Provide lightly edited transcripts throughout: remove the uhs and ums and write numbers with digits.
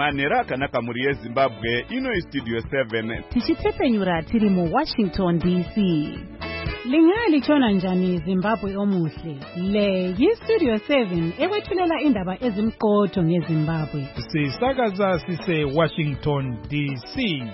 manhero akanaka mhuri yezimbabwe. Ino istudio 7 tichitepenyura tiri muWashington DC. Lingalitshona njani Zimbabwe omuhle? Le yistudio 7 ekwethulela indaba ezimqotho ngeZimbabwe. Sisakaza sise Washington DC.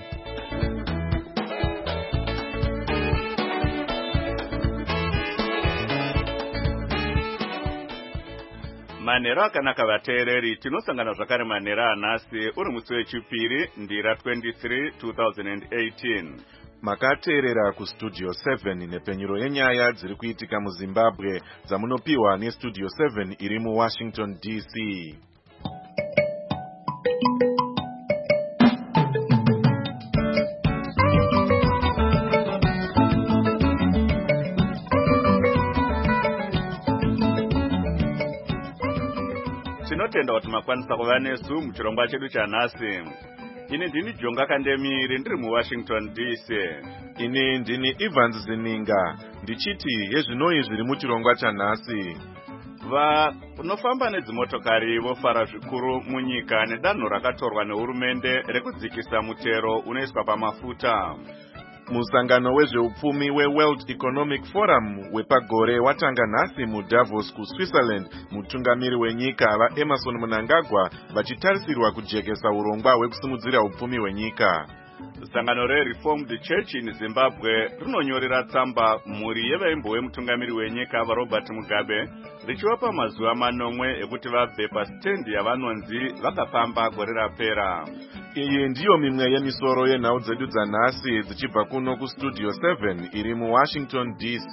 manhero akanaka vateereri, tinosangana zvakare manhero anhasi uri musi wechipiri ndira 23 2018. Makateerera kustudio 7 nepenyuro yenyaya dziri kuitika muZimbabwe dzamunopiwa nestudio 7 iri muWashington DC. Tinotenda kuti makwanisa kuva nesu muchirongwa chedu chanhasi. Ini ndini Jonga Kandemiri ndiri muWashington DC. Ini ndini Evans Zininga ndichiti yezvinoi zviri muchirongwa chanhasi. Vanofamba nedzimotokari vofara zvikuru munyika nedanho rakatorwa nehurumende rekudzikisa mutero unoiswa pamafuta. Musangano wezveupfumi weWorld Economic Forum wepagore watanga nhasi muDavos kuSwitzerland. Mutungamiri wenyika vaEmerson Mnangagwa vachitarisirwa kujekesa urongwa hwekusimudzira upfumi hwenyika. Sangano reReformed Church in Zimbabwe rinonyorera tsamba mhuri yevaimbo wemutungamiri wenyika vaRobert Mugabe richivapa mazuva manomwe ekuti vabve pasitendi yavanonzi vakafamba gore rapera. Iyi ndiyo mimwe yemisoro yenhau dzedu dzanhasi dzichibva kuno kustudio 7 iri muWashington DC.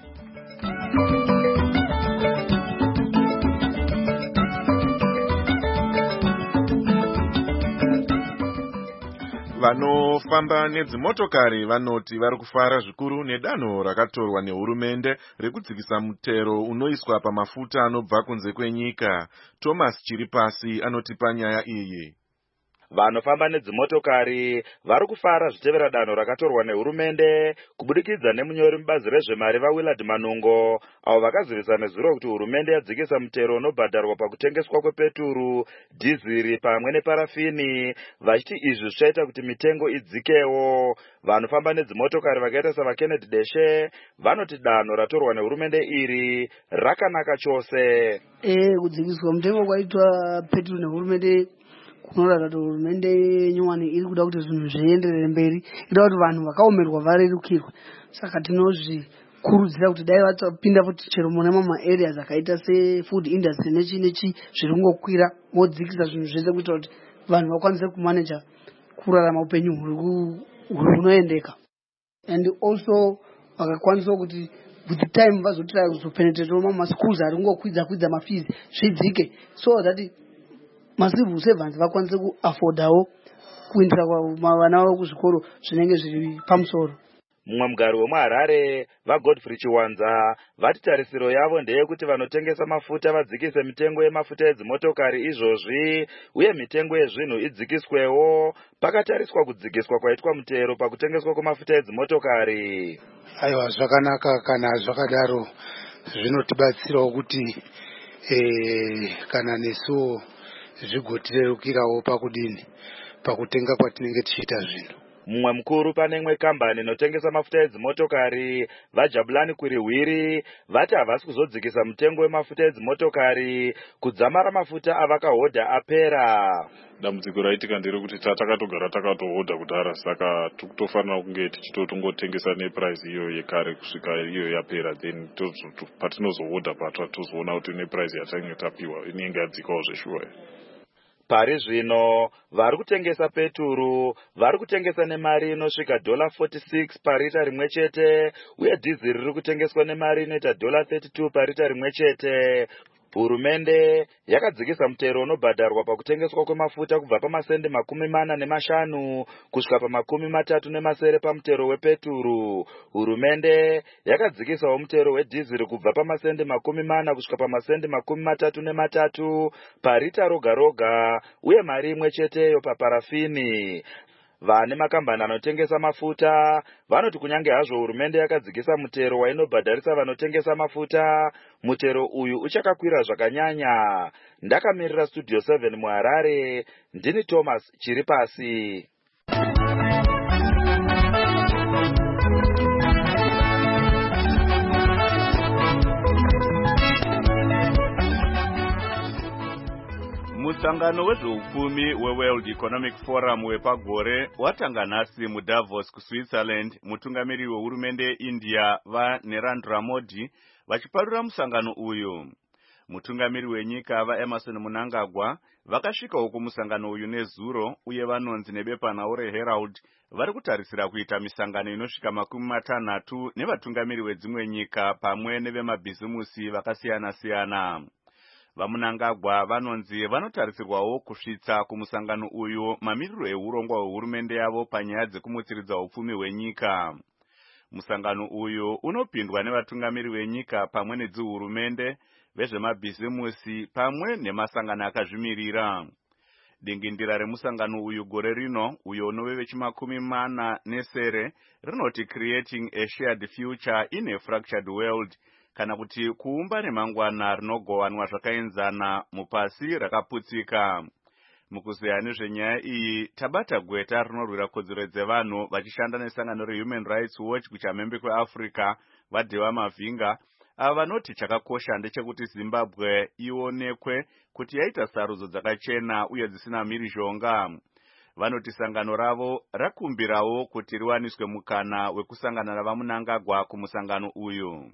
Vanofamba nedzimotokari vanoti vari kufara zvikuru nedanho rakatorwa nehurumende rekudzikisa mutero unoiswa pamafuta anobva kunze kwenyika. Thomas Chiripasi anotipa nyaya iyi. Vanofamba nedzimotokari vari kufara zvitevera danho rakatorwa nehurumende kubudikidza nemunyori mubazi rezvemari vaWillard Manungo, avo vakazivisa nezuro kuti hurumende yadzikisa mutero unobhadharwa pakutengeswa kwepeturu, dhiziri pamwe neparafini, vachiti izvi zvichaita kuti mitengo idzikewo. Vanofamba nedzimotokari vakaita savaKennedy Deshe vanoti danho ratorwa nehurumende iri rakanaka chose. Kudzikiswa mutengo kwaitwa peturu nehurumende kunoratidza kuti hurumende nyowani iri kuda kuti zvinhu zvienderere mberi, ida kuti vanhu vakaomerwa varerukirwe. Saka tinozvikurudzira kuti dai vatapinda futi chero mune mama-areas akaita sefood industry nechi zviri kungokwira, vodzikisa zvinhu zvese kuitira kuti vanhu vakwanise kumaneja kurarama upenyu hunoendeka. And also vakakwanisa kuti with the time vazotira kuzopenetrate mamaschools ari kungokwidza mafees zvidzike, so that macivil servants vakwanise kuaffordawo kuindira vana vavo kuzvikoro zvinenge zviri pamusoro. Mumwe mugari wemuHarare vaGodfrey Chiwanza vati tarisiro yavo ndeyekuti vanotengesa mafuta vadzikise mitengo yemafuta edzimotokari izvozvi, uye mitengo yezvinhu idzikiswewo pakatariswa kudzikiswa kwaitwa mutero pakutengeswa kwemafuta edzimotokari. Aiwa, zvakanaka kana zvakadaro, zvinotibatsirawo kuti kana nesuwo zvigotirerukirawo pakutenga kwatinenge tichiita zvinhu. Mumwe mukuru pane imwe kambani inotengesa mafuta edzimotokari vaJabulani Kwirihwiri vati havasi kuzodzikisa mutengo wemafuta edzimotokari kudzamara mafuta avakahodha apera. Dambudziko raitika nderekuti takatogara takatohodha kudhara, saka tofanira kunge tichitotongotengesa neprice iyo yekare kusvika iyo yapera, then patinozohodha tozoona kuti neprice yatange tapiwa inenge yadzikawo zveshuwa. Pari zvino vari kutengesa peturu vari kutengesa nemari inosvika $46 parita rimwe chete, uye dhiziri riri kutengeswa nemari inoita $32 parita rimwe chete. Hurumende yakadzikisa mutero unobhadharwa pakutengeswa kwemafuta kubva pamasendi 45 kusvika pa30 pamutero wepeturu. Hurumende yakadzikisawo mutero wedhiziri kubva pamasendi 40 kusvika pamasendi 33 parita roga roga, uye mari imwe cheteyo paparafini. vane makambani anotengesa mafuta vanoti kunyange hazvo hurumende yakadzikisa mutero wainobhadharisa vanotengesa mafuta, mutero uyu uchakakwira zvakanyanya. Ndakamirira Studio 7 muHarare, ndini Thomas Chiripasi. Musangano wezveupfumi weWorld Economic Forum wepagore watanga nhasi muDavos kuSwitzerland. Mutungamiri wehurumende yeIndia vaNarendra Modi vachiparura musangano uyu. Mutungamiri wenyika vaEmerson Mnangagwa vakasvikawo kumusangano uyu nezuro, uye vanonzi nebepanhau reHerald vari kutarisira kuita misangano inosvika 60 nevatungamiri vedzimwe nyika pamwe nevemabhizimusi vakasiyana-siyana. VaMnangagwa vanonzi vanotarisirwawo kusvitsa kumusangano uyu mamiriro eurongwa hwehurumende yavo panyaya dzekumutsiridza upfumi hwenyika. Musangano uyu unopindwa nevatungamiri venyika pamwe nedzihurumende, vezvemabhizimusi pamwe nemasangano akazvimirira. Dingindira remusangano uyu gore rino, uyo unove wechi40 rinoti Creating a Shared Future in a Fractured World, kana kuti kuumba remangwana rinogowanwa zvakaenzana mupasi rakaputsika. Mukuzeya nezvenyaya iyi, tabata gweta rinorwira kodzero dzevanhu vachishanda nesangano reHuman Rights Watch kuchamhembe kweAfrica, vaDhewa Mavhinga, ava vanoti chakakosha ndechekuti Zimbabwe ionekwe kuti yaita sarudzo dzakachena uye dzisina mhirizhonga. Vanoti sangano ravo rakumbirawo kuti riwaniswe mukana wekusangana navaMnangagwa kumusangano uyu.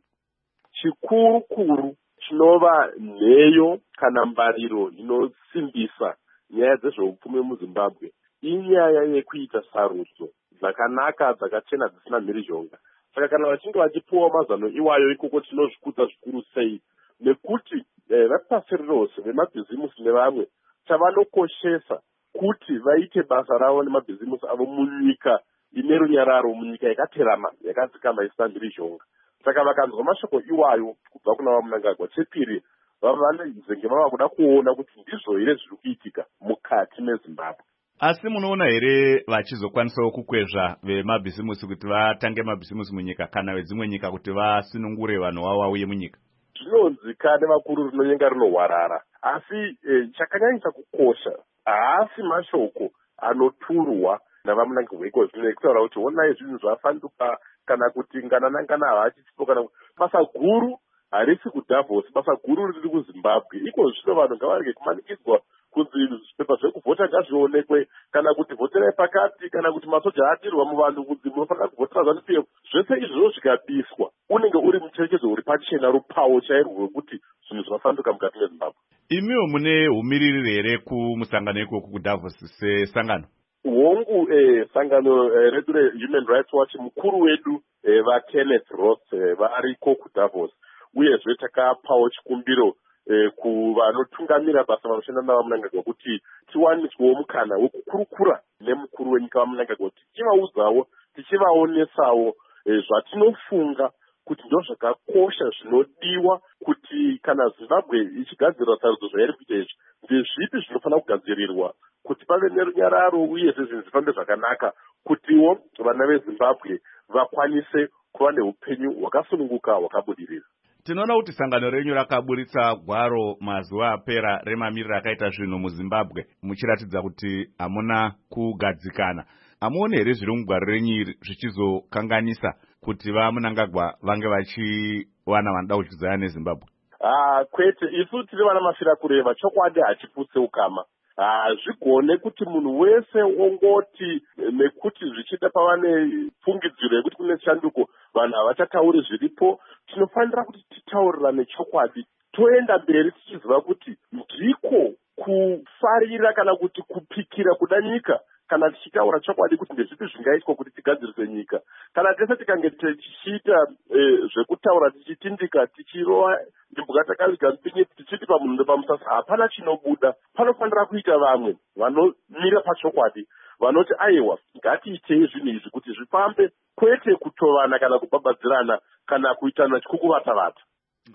Chikuru chinova nheyo kana mbariro inosimbisa nyaya dzezveupfumi muZimbabwe inyaya yekuita sarudzo dzakanaka dzakachena dzisina mhirizhonga. Saka kana vachinge vachipuwa mazano iwayo ikoko tinozvikudza zvikuru sei, nekuti vapasi rose vemabhizimusi nevamwe chavanokoshesa kuti vaite basa ravo nemabhizimusi avo munyika ine runyararo, munyika yakaterama yakadzikama isina mhirizhonga. Saka vakanzwa mashoko iwayo kubva kuna vaMnangagwa, chepiri vanenge vava kuda kuona kuti ndizvo here zviri kuitika mukati meZimbabwe. Asi munoona here vachizokwanisawo kukwezva vemabhizimusi kuti vatange mabhizimusi munyika, kana vedzimwe nyika kuti vasunungure vanhu vavo vauye munyika? Zvinonzika nevakuru rinonyenga rinohwarara, asi chakanyanyisa kukosha haasi mashoko anoturwa navaMnangagwa iko zvino ekutaura kuti onai zvinhu zvafanduka, kana kuti ngana havachipo, kana basa guru harisi kuDavos, basa guru riri kuZimbabwe. Iko zvino vanhu ngavarege kumanikidzwa kunzi zvipepa zvekuvhota ngazvionekwe, kana kuti vhoterai pakati, kana kuti masoja atirwa muvanhu kunzi munofanira kuvhotera ZANU-PF. Zvese izvozvo zvikabiswa, unenge uri mucherechedzo uri pachena, rupawo chairwo rwekuti zvinhu zvafanduka mukati meZimbabwe. Imiwo mune umiririri here kumusangano ikoku kuDavos sesangano? Hongu sangano redu reHuman Rights Watch, mukuru wedu vaKenneth Ross variko kuDavos, uyezve takapawo chikumbiro kuvanotungamira basa vanoshanda navaMnangagwa kuti tiwaniswewo mukana wekukurukura nemukuru wenyika vaMnangagwa, tichivaudzawo, tichivaonesawo zvatinofunga kuti ndo zvakakosha zvinodiwa kuti kana Zimbabwe ichigadzirira sarudzo zvairi kuita izvi, ndezvipi zvinofanira kugadzirirwa kuti pave nerunyararo uyezve zvinhu zvifambe zvakanaka, kutiwo vana veZimbabwe vakwanise kuva neupenyu hwakasununguka hwakabudirira. Tinoona kuti sangano renyu rakaburitsa gwaro mazuva apera remamiriro akaita zvinhu muZimbabwe, muchiratidza kuti hamuna kugadzikana. Hamuoni here zviri mugwaro renyu zvichizokanganisa kuti vaMnangagwa vange vachiwana vanoda kuchidzana neZimbabwe? Kwete, isu tiri vana mafira kureva, chokwadi hachiputse ukama. Zvigone kuti munhu wese ongoti nekuti zvichida pava nepfungidziro yekuti kune chanduko vanhu havachatauri zviripo. Tinofanira kuti titaurirane chokwadi, toenda mberi tichiziva kuti ndiko kufarira kana kuti kupikira kuda nyika, kana tichitaura chokwadi kuti ndezvipi zvingaitwa kuti tigadzirise nyika. Kana tese tikange tichiita zvekutaura tichitindika, tichirova ndimbuka takaviga mpinyi tichiti pamunhu pamusasa, hapana chinobuda. Panofanira kuita vamwe vanomira pachokwadi, vanoti aiwa ngatiitei zvinhu izvi kuti zvifambe, kwete kutovana kana kubhabhadzirana kana kuitana chikukuvatavata.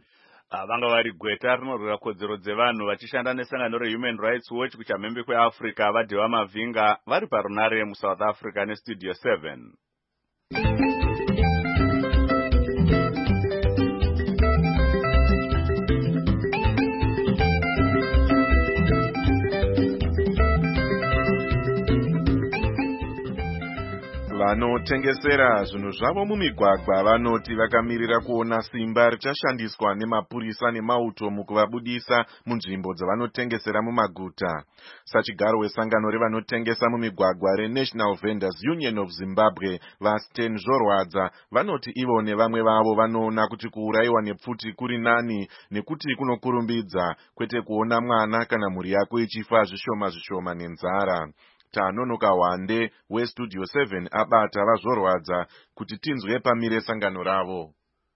vanga vari gweta rinorwira kodzero dzevanhu vachishanda nesangano rehuman rights watch kuchamhembe kweafrica vadheva mavhinga vari parunare muSouth Africa nestudio 7. Vanotengesera zvinhu zvavo mumigwagwa vanoti vakamirira kuona simba richashandiswa nemapurisa nemauto mukuvabudisa munzvimbo dzavanotengesera mumaguta. Sachigaro wesangano revanotengesa mumigwagwa reNational Vendors Union of Zimbabwe, vaSten Zvorwadza, vanoti ivo nevamwe vavo vanoona kuti kuurayiwa nepfuti kuri nani nekuti kunokurumbidza, kwete kuona mwana kana mhuri yako ichifa zvishoma zvishoma nenzara. Tanonoka Wande westudio 7 abata vaZvorwadza kuti tinzwe pamire sangano ravo.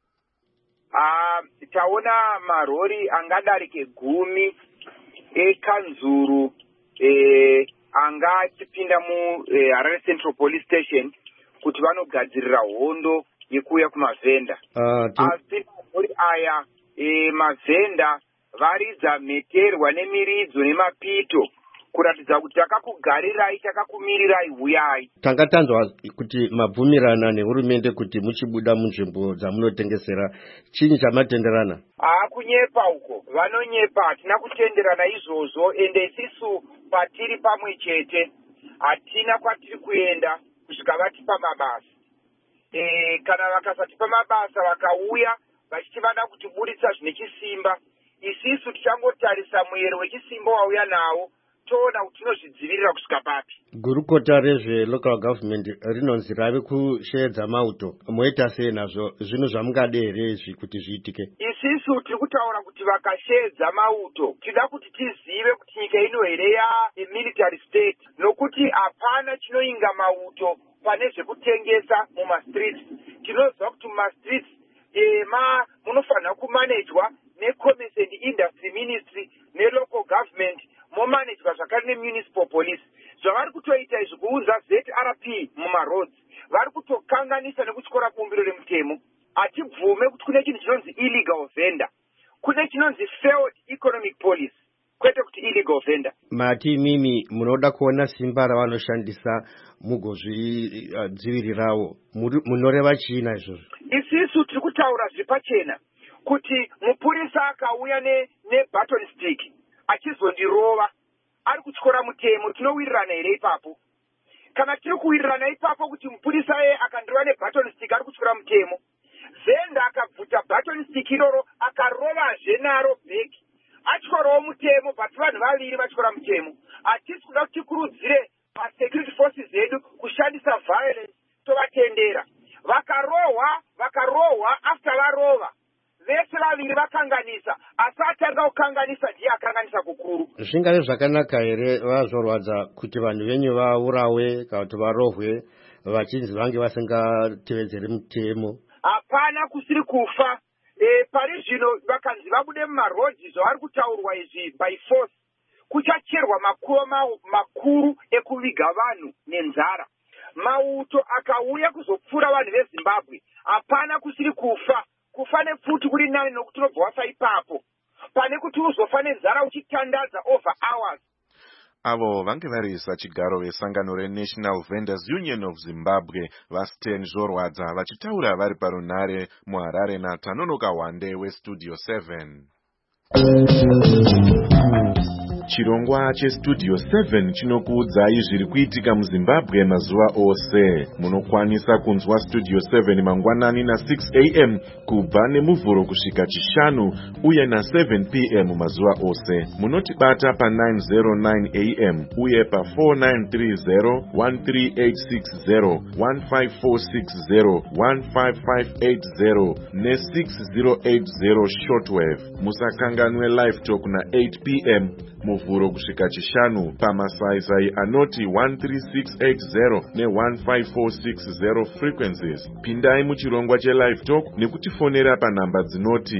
Taona marori angadarike 10 ekanzuru anga achipinda muHarare Central Police Station kuti vanogadzirira hondo yekuuya kumavhenda. Asi marori aya mavhenda varidza mheterwa nemiridzo nemapito kuratidza kuti takakugarirai takakumirirai uyai. Tanga tanzwa kuti mabvumirana nehurumende kuti muchibuda munzvimbo dzamunotengesera, chinyi chamatenderana? Kunyepa uko vanonyepa, hatina kutenderana izvozvo, ende isisu patiri pamwe chete hatina kwatiri kuenda kusvika vatipa mabasa. Kana vakasatipa mabasa vakauya vachiti vada kutibuditsa zvine chisimba, isisu tichangotarisa muyero wechisimba wauya nawo toona kuti tinozvidzivirira kusvika papi. Gurukota rezvelocal government rinonzi rave kusheedza mauto, moita sei nazvo? Zvinhu zvamungade here izvi kuti zviitike? Isisu tiri kutaura kuti vakasheedza mauto tida kuti tizive kuti nyika ino here military state, nokuti hapana chinoinga mauto pane zvekutengesa mumastreets. Tinoziva kuti mumastreets munofanira kumanejwa necommerce and industry ministry nelocal government, momanejwa zvakare nemunicipal police. Zvavari kutoita izvi kuunza ZRP mumaroads, vari kutokanganisa nekutyora bumbiro remutemo. Hatibvume kuti kune chinhu chinonzi illegal vendor, kune chinonzi failed economic policy, kwete kuti illegal vendor. Mati mimi munoda kuona simba ravanoshandisa mugozvidzivirirawo, munoreva chiina izvozvo? Isisu tiri kutaura zvipachena kuti mupurisa akauya nebutton stick achizondirova ari kutyora mutemo, tinowirirana here ipapo? Kana tiri kuwirirana ipapo kuti mupurisa akandirova nebutton stick ari kutyora mutemo, Venda akabvuta button stick iroro akarovazve naro bheki atyorawo mutemo, but vanhu vaviri vatyora mutemo. Hatisi kuda kuti tikurudzire security forces edu kushandisa violence, tovatendera. Vakarohwa after varova vese vaviri vakanganisa, asi atanga kukanganisa ndiye akanganisa kukuru. Zvingave zvakanaka here vaZvorwadza kuti vanhu venyu vaurawe kana kuti varohwe vachinzi vange vasingatevedzeri mutemo? Hapana kusiri kufa. Pari zvino vakanzi vabude mumarodhi zvavari kutaurwa izvi by force, kuchacherwa makoma makuru ekuviga vanhu nenzara. Mauto akauya kuzopfura vanhu veZimbabwe, hapana kusiri kufa. Kufa nepfuti kuri nani nokuti unobva wafa ipapo, pane kuti uzofa nenzara uchitandadza over hours. Avo vange vari sachigaro vesangano reNational Vendors Union of Zimbabwe, vaSten Zvorwadza, vachitaura vari parunare muHarare naTanonoka Wande westudio 7. Chirongwa chestudio 7 chinokuudzai zviri kuitika muZimbabwe mazuva ose. Munokwanisa kunzwa studio 7 mangwanani na6 am kubva nemuvhuro kusvika chishanu uye na7 pm mazuva ose. Munotibata pa909 am uye pa4930 13860 15460 15580 ne6080 shortwave. Musakanganwe live talk na8 pm muvhuro kusvika chishanu pamasaisai anoti 13680 ne15460 frequencies. Pindai muchirongwa chelive talk nekutifonera panhamba dzinoti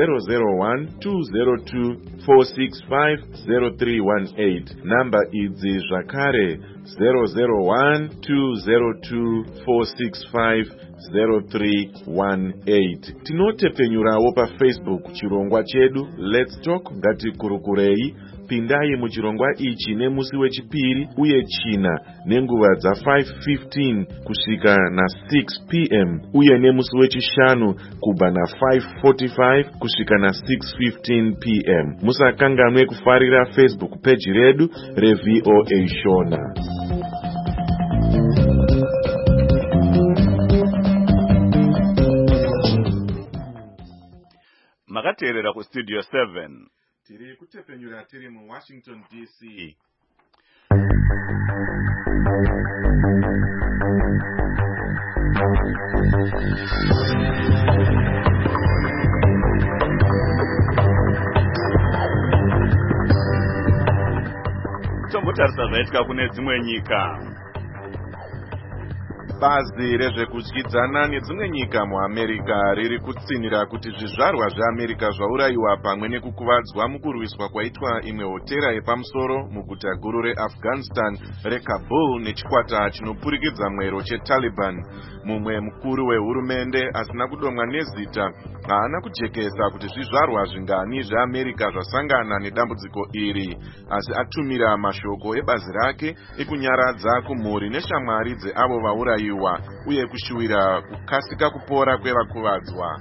001-202-465-0318. Namba idzi zvakare 001-202-465 0318. Tinotepfenyurawo paFacebook chirongwa chedu Let's Talk ngatikurukurei. Pindai muchirongwa ichi nemusi wechipiri uye china nenguva dza5:15 kusvika na6 p.m. uye nemusi wechishanu kubva na5:45 kusvika na6:15 p.m. Musakanganwe kufarira Facebook page redu reVOA Shona. Makateerera ku Studio 7. Tiri kutepfenyura tiri mu Washington DC. Tombotarisa zvaitika kune dzimwe nyika. Bazi rezvekudyidzana nedzimwe nyika muAmerica riri kutsinira kuti zvizvarwa zveAmerica zvaurayiwa pamwe nekukuvadzwa mukurwiswa kwaitwa imwe hotera yepamusoro muguta guru reAfghanistan reKabul nechikwata chinopurikidza mwero cheTaliban. Mumwe mukuru wehurumende asina kudomwa nezita haana kujekesa kuti zvizvarwa zvingani zveAmerica zvasangana nedambudziko iri, asi atumira mashoko ebazi rake ekunyaradza kumhuri neshamwari dzeavo vaurayiwa uye kushuwira kukasika kupora kwevakuvadzwa.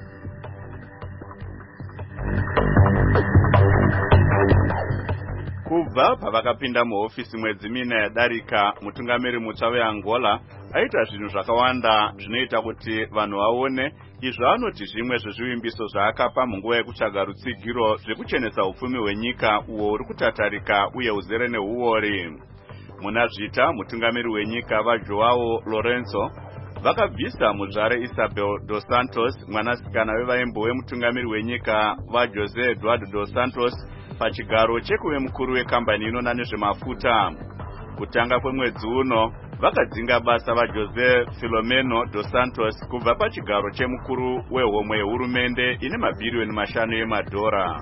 Kubva pavakapinda muhofisi mwedzi mina yadarika, mutungamiri mutsva weAngola aita zvinhu zvakawanda zvinoita kuti vanhu vaone izvo anoti zvimwe zvezvivimbiso zvaakapa munguva yekutsvaga rutsigiro zvekuchenesa upfumi hwenyika uwo uri kutatarika uye uzere neuori. Muna zvita, mutungamiri wenyika vaJoao Lorenzo vakabvisa muzvare Isabel dos Santos, mwanasikana wevaimbo wemutungamiri wenyika vaJosé Eduardo dos Santos, pachigaro chekuve mukuru wekambani inona nezvemafuta. Kutanga kwemwedzi uno vakadzinga basa vaJosé Filomeno dos Santos kubva pachigaro chemukuru wehomwe yehurumende ine mabhirioni 5 emadhora.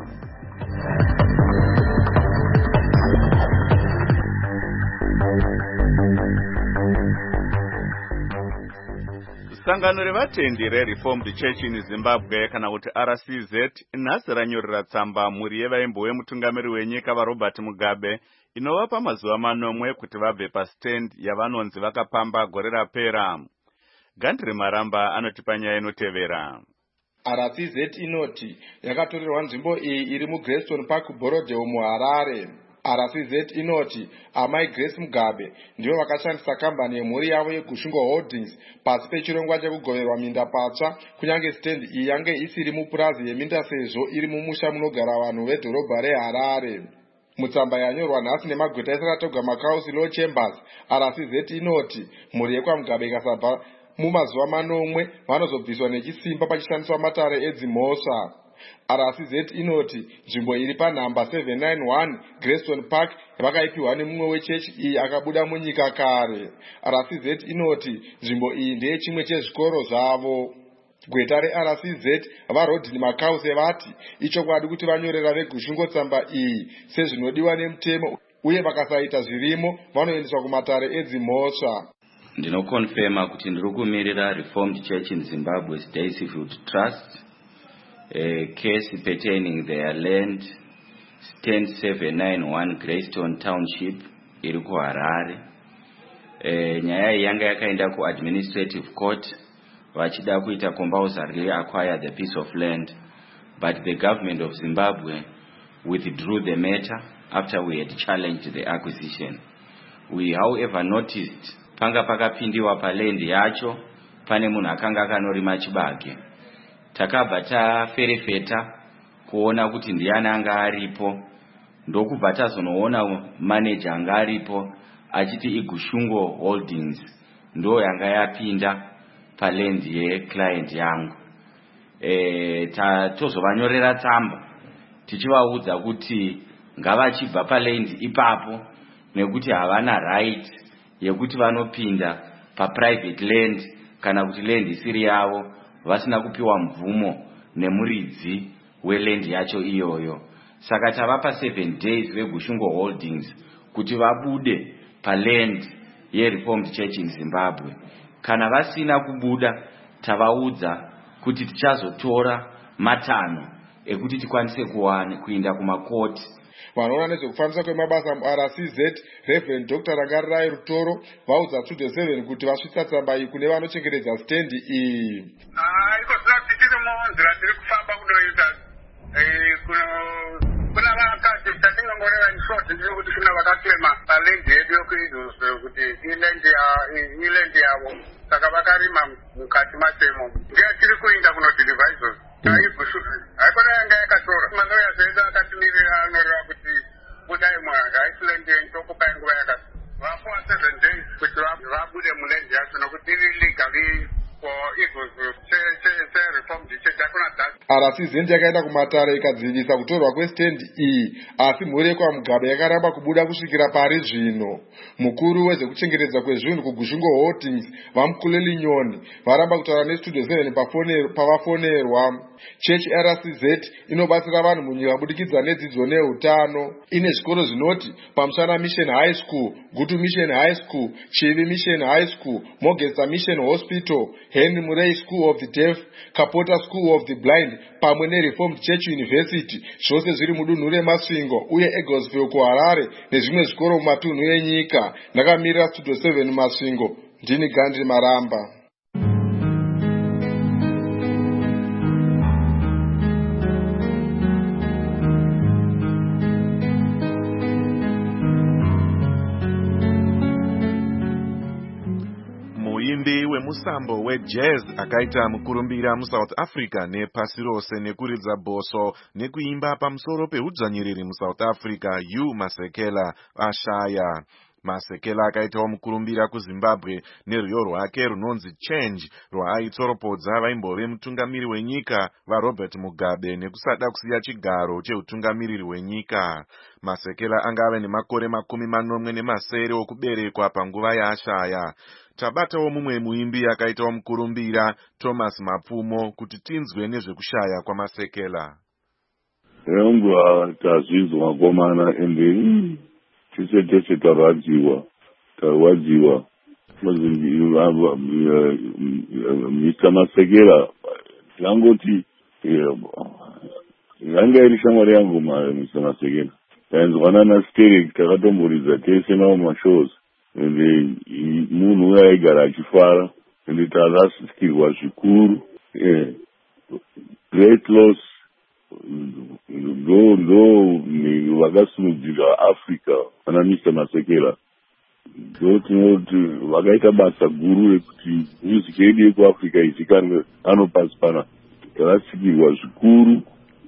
Sangano revatendi reReformed Church in Zimbabwe kana kuti RCZ nhasi ranyorera tsamba mhuri yevaimbo wemutungamiri wenyika vaRobert Mugabe inovapa mazuva 9 kuti vabve pastand yavanonzi vakapamba gore rapera. Gandri Maramba anotipa nyaya inotevera. RCZ inoti yakatorerwa nzvimbo iyi iri muGreyston Park Borodeo muHarare. RCZ inoti amai Grace Mugabe ndivo vakashandisa kambani yemhuri yavo yeGushungo Holdings pasi pechirongwa chekugoverwa minda patsva, kunyange stand iyi yange isiri mupurazi yeminda sezvo iri mumusha munogara vanhu vedhorobha reHarare. Mutsamba yanyorwa nhasi nemagweta eSaratoga Makausi Law Chambers, RCZ inoti mhuri yekwaMugabe ikasabva mumazuva 9 vanozobviswa nechisimba pachishandiswa matare edzimhosva. RCZ inoti nzvimbo iri panhamba 791 Greyston Park vakaipiwa nemumwe wechechi iyi akabuda munyika kare. RCZ inoti nzvimbo iyi ndeye chimwe chezvikoro zvavo. Gweta reRCZ vaRodney Makause vati ichokwadi kuti vanyorera veGushungo tsamba iyi sezvinodiwa nemutemo uye vakasaita zvirimo vanoendeswa kumatare edzimhosva. Ndinokonfirma kuti ndiri kumirira Reformed Church in Zimbabwe's Daisyfield Trust, case pertaining their land, stand 791 Greyston Township, iri kuHarare. Nyaya iyi yanga yakaenda kuadministrative court vachida kuita compulsory acquire the piece of land, but the government of Zimbabwe withdrew the matter after we had challenged the acquisition. We however noticed panga pakapindiwa palendi yacho pane munhu akanga akanorima chibage. Takabva taferefeta kuona kuti ndiani anga aripo, ndokubva tazonoona manager anga aripo achiti iGushungo Holdings ndo yanga yapinda palendi yeclient yangu. Tozovanyorera tsamba tichivaudza kuti ngavachibva palendi ipapo nekuti havana right yekuti vanopinda paprivate land kana kuti land isiri yavo vasina kupiwa mvumo nemuridzi weland yacho iyoyo. Saka tavapa 7 days veGushungo Holdings kuti vabude paland yeReformed Church in Zimbabwe. Kana vasina kubuda tavaudza kuti tichazotora matanho ekuti tikwanise kuinda kumakoti. Vanoona nezvekufambisa kwemabasa muRCZ Reverend Dr. Rangarirai Rutoro vaudza Studio 7 kuti vasvitsa tsamba iyi kune vanochengetedza stendi iyi. Iko zvinoti tiri munzira tiri kufamba kunoita kuna vakadzi tatingongoreva inshort ndiri kuti kuna vakafema palendi yedu yokuizvozvo kuti ilendi yavo saka vakarima mukati matemo ndiye tiri kuinda kunodhilivha izvozvo haikona yanga yakatora maloya zedu akatimirira anoreva kuti budai muiceland tokupai nguva yakati vapuwa 7 days kuti vabude mulendi yacho nokuti iri legally for eagles reformed church hakuna dhasi. RCZ yakaenda kumatare ikadzivisa kutorwa kwestendi iyi, asi mhureko Mugabe yakaramba kubuda kusvikira pari zvino. Mukuru wezvekuchengetedza kwezvinhu kuGushingo Holdings vaMukuleli Nyoni varamba kutaura neStudio 7 pavafonerwa. Church RCZ inobatsira vanhu munyika kubudikidza nedzidzo neutano. Ine zvikoro zvinoti Pamusana Mission High School, Gutu Mission High School, Chivi Mission High School, Mogesa Mission Hospital, Henry Murray School of the Deaf, Kapota School of the Blind, pamwe neReformed Church University, zvose zviri mudunhu reMasvingo uye Eaglesville kuHarare nezvimwe zvikoro mumatunhu enyika. Ndakamirira Studio 7 Masvingo, ndini Gandhi Maramba. Muimbi wemusambo wejazz akaita mukurumbira muSouth Africa nepasi rose nekuridza boso nekuimba pamusoro peudzvanyiriri muSouth Africa Hugh Masekela ashaya. Masekela akaitawo mukurumbira kuZimbabwe nerwiyo rwake runonzi Change rwaaitsoropodza vaimbove mutungamiri wenyika vaRobert Mugabe nekusada kusiya chigaro cheutungamiriri wenyika. Masekela anga ave nemakore 40 okuberekwa panguva yaashaya. Tabatawo mumwe muimbi akaitawo mukurumbira Thomas Mapfumo kuti tinzwe nezvekushaya kwaMasekela. Yangu tazvizwa ngomana ende tese tarwadziwa Mr. Masekela yangoti yanga iri shamwari yangu Mr. Masekela tainzwana naSterek takatomboridza tese nawo mashows ende munhu uya aigara achifara ende tarasikirwa zvikuru great loss ndo vakasimudzira Africa vana Mr. Masekela ndo tinoti vakaita basa guru rekuti music yedu yekuAfrica izikanwe ano pasi pana tarasikirwa zvikuru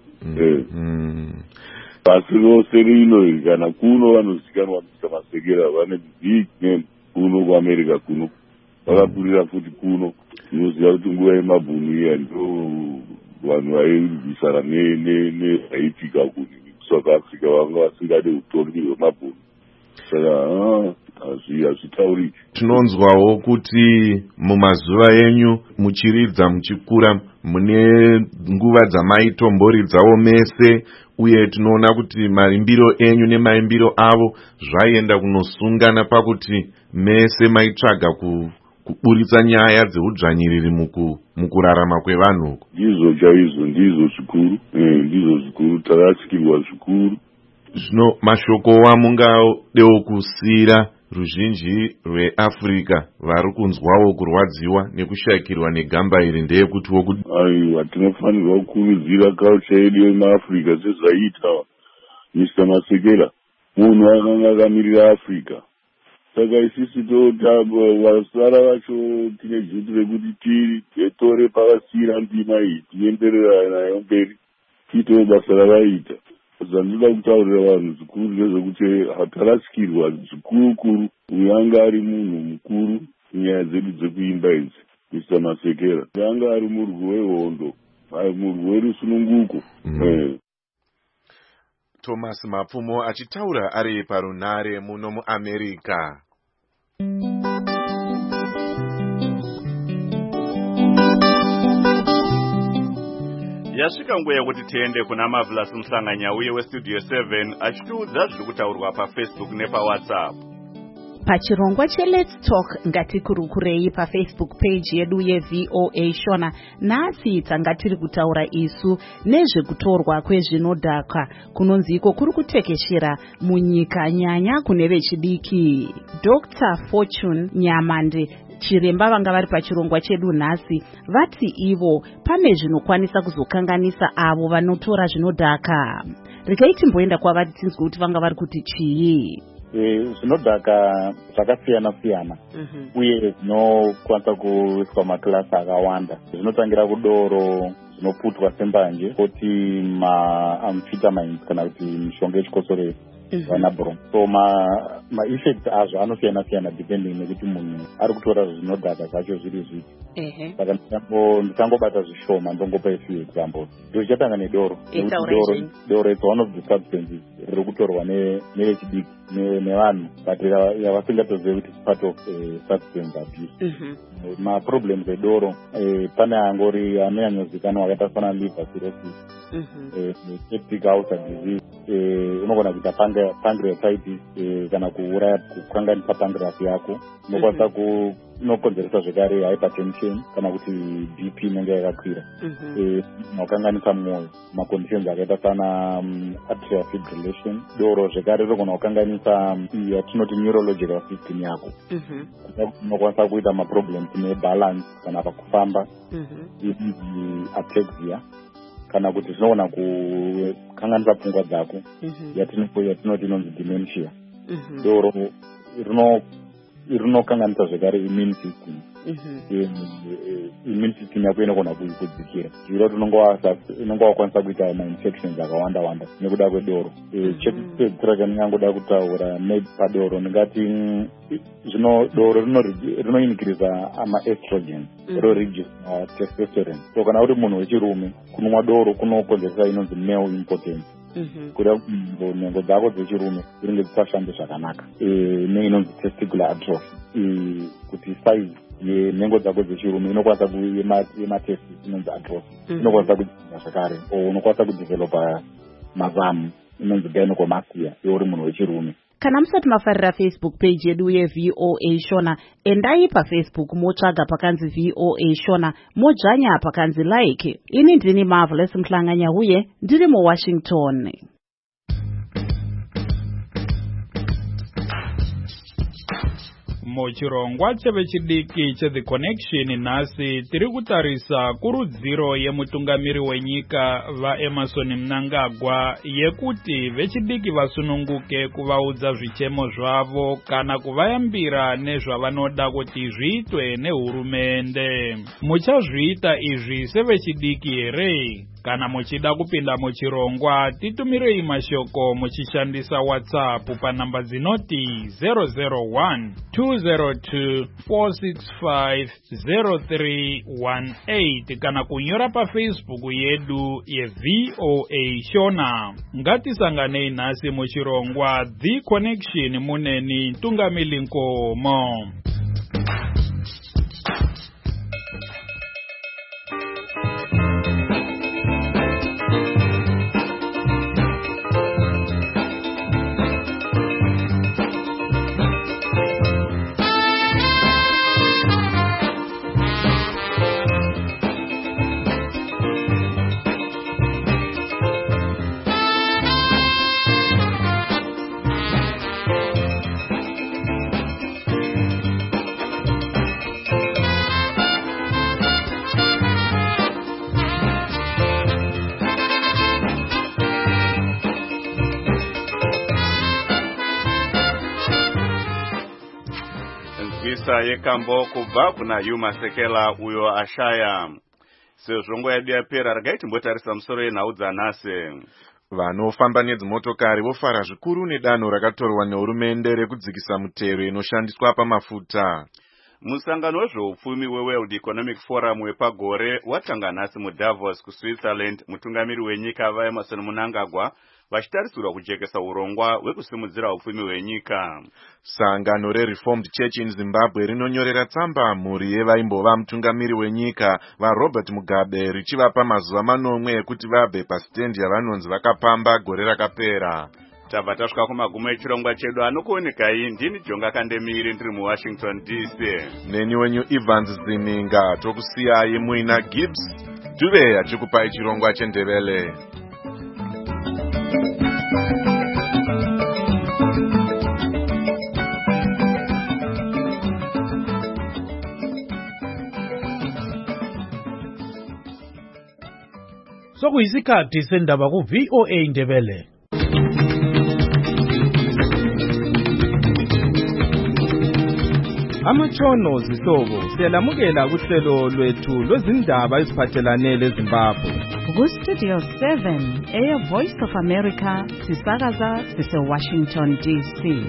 pasi rose rino kana kuno vanozikanwa Mr. Masekela vane big name kuno kuAmerica kuno vakakurira futi kuno tinoziva kuti nguva yemabhunu iya ndo vanhu vairwisana nezvaitika kuSouth Africa vanga vasingade utongi hwemabhunu saka hazvitauriki. Tinonzwawo kuti mumazuva enyu muchiridza muchikura mune nguva dzamaitomboridzawo mese uye tinoona kuti maimbiro enyu nemaimbiro avo zvaienda kunosungana pakuti mese maitsvaga kuburitsa nyaya dzeudzvanyiriri mukurarama kwevanhu. Ndizvo chaizvo, ndizvo zvikuru tarasikirwa zvikuru. Zvino mashoko wamungadewo kusira ruzhinji rweAfrica vari kunzwawo kurwadziwa nekushakirwa negamba iri ndeyekutiwo kuti aiwa tinofanirwa kukurudzira culture yedu yemaAfrica sezvaita Mr. Masekela munhu akanga akamirira Africa. Saka isisi vasara vacho tine jutu rekuti titore pavasiyira ndima iyi tienderera nayo mberi tiitewo basa ravaita. Zvandinoda kutaurira vanhu zvikuru ndezvekuti hatarasikirwa zvikurukuru uyo anga ari munhu mukuru nyaya dzedu dzekuimba idzi Mr. Masekela anga ari murwi wehondo murwi werusununguko. Thomas Mapfumo achitaura ari parunare muno muAmerica. Yasvika nguva yekuti tiende kuna Marvelous Mhlanganya uye weStudio 7 achitiudza zviri kutaurwa paFacebook nepaWhatsApp. Pachirongwa Let's Talk ngatikurukurei paFacebook page yedu yeVOA Shona. Nhasi tangatiri kutaura isu nezvekutorwa kwezvinodhaka kunonziko kuri kutekeshera munyika nyanya kune vechidiki. Dr. Fortune Nyamande, chiremba vanga vari pachirongwa chedu nhasi, vati ivo pane zvinokwanisa kuzokanganisa avo vanotora zvinodhaka. Regai timboenda kwavari tinzwe kuti vanga vari kuti chii. Zvinodhaka zvakasiyana-siyana uye zvinokwanisa kuiswa makilasi akawanda. Zvinotangira kudoro, zvinoputwa sembanje, koti ma-amphetamines kana kuti mishonga yechikosorero vanabrom. So ma-effects azvo anosiyana-siyana depending nekuti munhu ari kutora zvinodhaka zvacho zviri zviti. Saka ndikangobata zvishoma ndongopa a few examples. Ndichatanga nedoro. Doro is one of the substances riri kutorwa nevechidiki nevanhu but yavasingatozivi kuti part of substance abuse. Ma-problems edoro pane angori anonyanyozikanwa akaita sana liver cirrhosis, septic ulcer disease, unogona kuita pancreatitis kana kuuraya kukanganisa pancreas yako. Inokonzeresa zvekare hypertension kana kuti BP inenge yakakwira, unokanganisa mwoyo, maconditions akaita sana atrial fibrillation. Doro zvekare rinogona kukanganisa yatinoti neurological system yako, unokwanisa kuita maproblems nebalance kana pakufamba, ataxia, kana kuti zvinogona kukanganisa pfungwa dzako yatinoti inonzi dementia. Doro rinokanganisa zvekare immune system. Immune system yako inogona kudzikira, zviro kuti unonga wakwanisa kuita ma-infections akawanda-wanda nekuda kwedoro. Chekupedzisira chandingangoda kutaura padoro ndingati doro rinoinikiriza ama-estrogen, reduce testosterone. So kana uri munhu wechirume, kunwa doro kunokonzeresa inonzi male impotence, kuda nhengo dzako dzechirume dzinenge dzisashande zvakanaka, neinonzi testicular atrophy, kuti size yenhengo dzako dzechirume inokwanisa yematestis inonzi atrophy, inokwanisa kudzika zvakare, unokwanisa kudevelopa mazamu inonzi gynecomastia yeuri munhu wechirume. Kana musati mafarira Facebook page yedu yeVOA Shona, endai paFacebook motsvaga pakanzi VOA Shona, modzvanya pakanzi like. Ini ndini Marvelous Mhlanganya uye ndiri muWashington. Muchirongwa chevechidiki cheThe Connection nhasi tiri kutarisa kurudziro yemutungamiri wenyika vaEmmerson Mnangagwa yekuti vechidiki vasununguke kuvaudza zvichemo zvavo kana kuvayambira nezvavanoda kuti zviitwe nehurumende. Muchazviita izvi sevechidiki here? Kana muchida kupinda muchirongwa, titumirei mashoko muchishandisa WhatsApp panamba dzinoti 001-202-465-0318 kana kunyora paFacebook yedu yeVOA Shona. Ngatisanganei nhasi muchirongwa The Connection muneni Tungamili Nkomo. Visa yekambo kubva kuna Yuma Sekela uyo ashaya. Sezvongo yedu yapera regai timbotarisa musoro yenhau dzanhasi. Vanofamba nedzimotokari vofara zvikuru nedanho rakatorwa nehurumende rekudzikisa mutero inoshandiswa pamafuta. Musangano wezveupfumi weWorld Economic Forum wepagore watanga nhasi muDavos kuSwitzerland. Mutungamiri wenyika vaEmmerson Mnangagwa vachitarisirwa kujekesa urongwa hwekusimudzira upfumi hwenyika. Sangano reReformed Church in Zimbabwe rinonyorera tsamba mhuri yevaimbova mutungamiri wenyika vaRobert Mugabe richivapa mazuva manomwe ekuti vabve pasitendi yavanonzi vakapamba gore rakapera. tabva tasvika kumagumo echirongwa chedu anokuonekai ndini Jonga Kandemiri ndiri muWashington DC. Neni wenyu Evans Zininga. Tokusiyai muina Gibbs Dube achikupai chirongwa chendebele. Sokuyisikhathi sendaba ku VOA Ndebele. Amatshono zihlobo siyalamukela kuhlelo lwethu lwezindaba eziphathelane leZimbabwe. Ku Studio 7 Air Voice of America sisakaza sise Washington DC.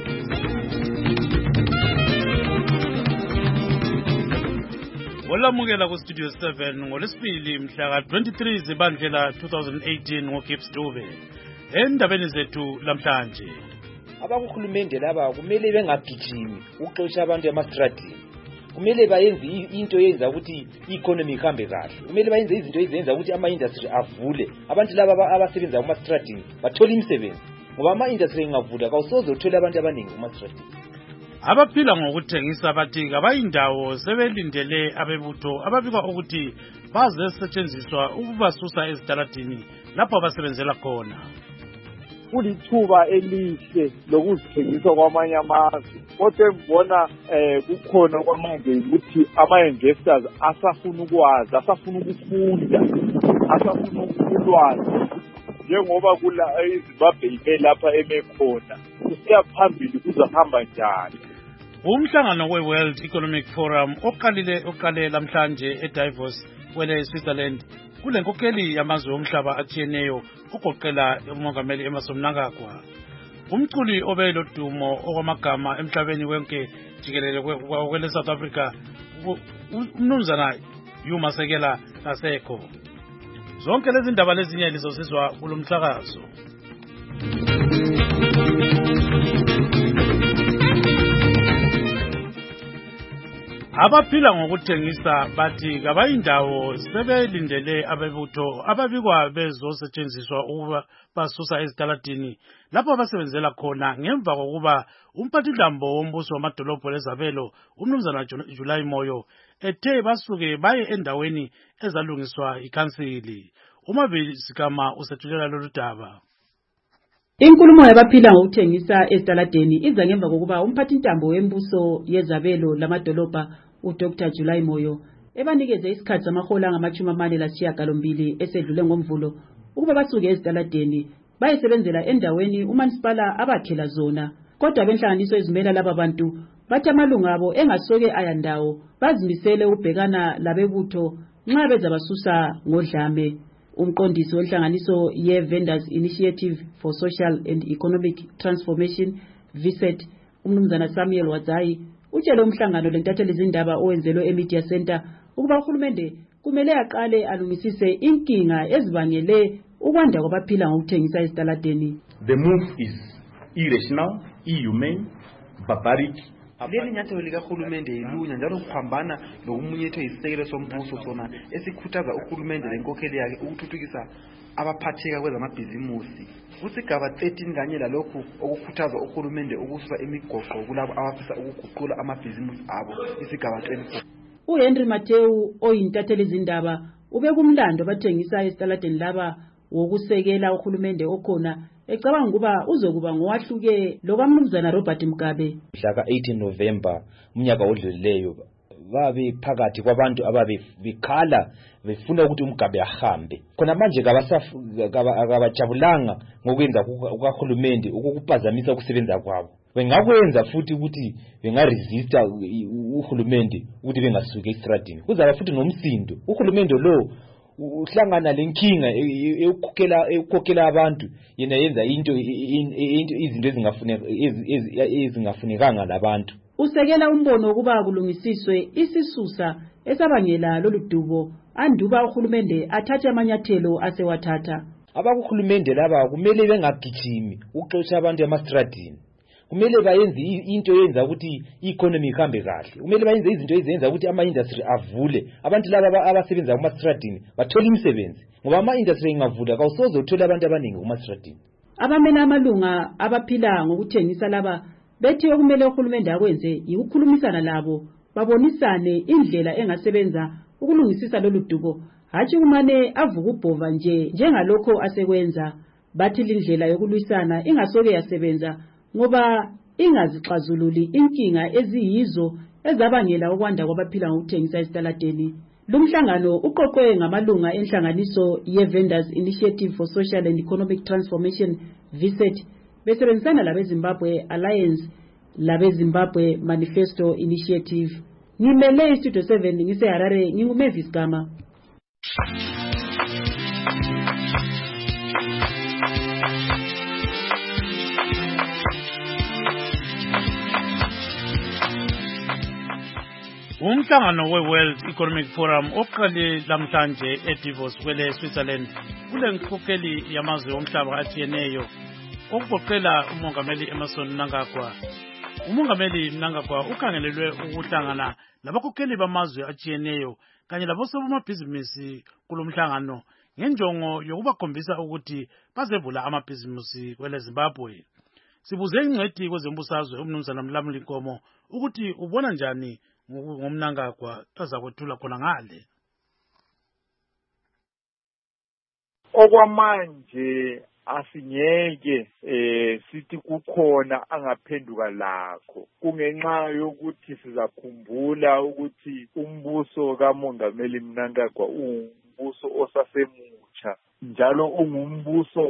Olamukela ku Studio 7 ngolesibili mhla ka 23 Zibandlela 2018 ngoGibbs Dube. Endabeni zethu lamhlanje. Abakuhulumende laba kumele bengagijimi ukuxoxa abantu emastradini. Kumele bayenze into yenza ukuthi economy ihambe kahle. Kumele bayenze izinto ezenza ukuthi ama-industry avule. Abantu laba abasebenza kumastradini bathola imisebenzi. Ngoba ama-industry engavula kawusoze uthola abantu abaningi kumastradini. Abaphila ngokuthengisa bathi kabayindawo sebelindele abebutho ababikwa ukuthi bazesetshenziswa ukubasusa ezitaladini lapho abasebenzela khona. Kulithuba elihle lokuzithengisa kwamanye amazwe. Kodwa ngibona kukhona kwamanje ukuthi ama-investors asafuna ukwazi, asafuna ukufunda, asafuna ukulwazi. Njengoba kula iZimbabwe ime lapha emekhona, kusiya phambili kuzohamba njani. Umhlangano we-World Economic Forum oqale lamhlanje eDavos Switzerland kule nkokheli yamazwe omhlaba atshiyeneyo ugoqela umongameli Emmerson Mnangagwa. Umculi obelodumo okwamagama emhlabeni wonke jikelele kwele South Africa umnumzana Yuma Sekela kasekho. Zonke lezi ndaba lezinye lizosizwa kulomhlakazo. Abaphila ngokuthengisa bathi kabayindawo sebelindele abebutho ababikwa bezosetshenziswa ukuba basusa ezitaladini lapho abasebenzela khona ngemva kokuba umphathidlambo wombuso wamadolobho lezabelo umnumzana July Moyo ethe basuke baye endaweni ezalungiswa ikhansili. Umavisikama usethulela lolu daba. Inkulumo yabaphila ngokuthengisa ezitaladeni iza ngemva kokuba umphathintambo wembuso yezabelo lamadolobha uDr July Moyo ebanikeze isikhathi samahola ngama-48 esedlule ngomvulo ukuba basuke ezitaladeni bayesebenzela endaweni umanisipala abakhela zona. Kodwa benhlanganiso ezimela laba bantu bathi amalunga abo engasoke ayandawo bazimisele ubhekana labebutho nxa bezabasusa ngodlame. Umqondisi wenhlanganiso ye-Vendors Initiative for Social and Economic Transformation VISET umnumzana Samuel Wadzayi utshele umhlangano lentatheli izindaba owenzelwe eMedia Center ukuba uhulumende kumele aqale alungisise inkinga ezibangele ukwanda kwabaphila ngokuthengisa ezitaladeni. The move is irrational, inhumane, barbaric. Leli nyathelo likahulumende yilunya njalo kuphambana lokumunyethwe isisekelo sombuso sona esikhuthaza uhulumende lenkokheli yakhe ukuthuthukisa abaphatheka kwezamabhizimusi. Kusigaba 13 kanye lalokhu okukhuthaza uhulumende ukususa imigoqo kulabo abafisa ukuguqula amabhizimusi abo isigaba 24. uHenry Mateu oyintatheli izindaba ubekumlando abathengisa ezitaladeni laba wokusekela uhulumende okhona ecabanga ukuba uzokuba ngowahluke lokwamnumzana Robert Mugabe. Mhla ka-18 November umnyaka odlulileyo babe phakathi kwabantu ababekhala befuna ukuthi uMugabe ahambe. Khona manje akabajabulanga ngokwenza kuhulumende ukukuphazamisa ukusebenza kwabo. Bengakwenza futhi ukuthi bengaresista uhulumende ukuthi bengasuke estradini. Kuzaba futhi nomsindo. Uhulumende lo uhlangana lenkinga ekukhokhela abantu yena yenza izinto ezingafunekanga labantu. Usekela umbono ukuba kulungisiswe isisusa esabangela lolu dubo anduba uhulumende athathe amanyathelo asewathatha. Abakuhulumende laba kumele bengagijimi ukuxoxa abantu emastradini. Kumele bayenze into yenza ukuthi economy ihambe kahle. Kumele bayenze izinto ezenza ukuthi ama-industry avule. Abantu laba abasebenza kumastradini bathola imisebenzi. Ngoba ama-industry engavula kawusoze uthola abantu abaningi kumastradini. abamele amalunga abaphila ngokuthengisa laba bethi okumele uhulumende akwenze yikukhulumisana labo babonisane indlela engasebenza ukulungisisa lolu dubo hatshi kumane avuka ubhova njengalokho asekwenza. Bathi indlela yokulwisana ingasoke yasebenza ngoba ingazixazululi inkinga eziyizo ezabangela ukwanda kwabaphila ngokuthengisa esitaladeni. Lumhlangano uqoqwe ngamalunga enhlanganiso ye-Vendors Initiative for Social and Economic Transformation VISET besebenzisana labeZimbabwe Alliance labeZimbabwe Manifesto Initiative. Ngimele istudio 7 ngiseHarare nginguMavis Gama. Umhlangano we-World Economic Forum oqale lamhlanje eDavos kwele Switzerland kule nkokeli yamazwe omhlaba atshiyeneyo okugoqela umongameli Emmerson Mnangagwa. Umongameli Mnangagwa ukhangelelwe ukuhlangana labakhokheli bamazwe atshiyeneyo kanye labosomabhizinisi kulomhlangano ngenjongo yokubakhombisa ukuthi bazevula amabhizinisi kwele Zimbabwe. Sibuze ingcwethi kwezembusazwe uMnumzana Mlamuli Nkomo ukuthi ubona njani ngomnangagwa azakwethula khona ngale. Okwamanje asingeke sithi kukhona angaphenduka lakho kungenxa yokuthi sizakhumbula ukuthi umbuso kaMongameli Mnangagwa umbuso osasemutsha njalo ungumbuso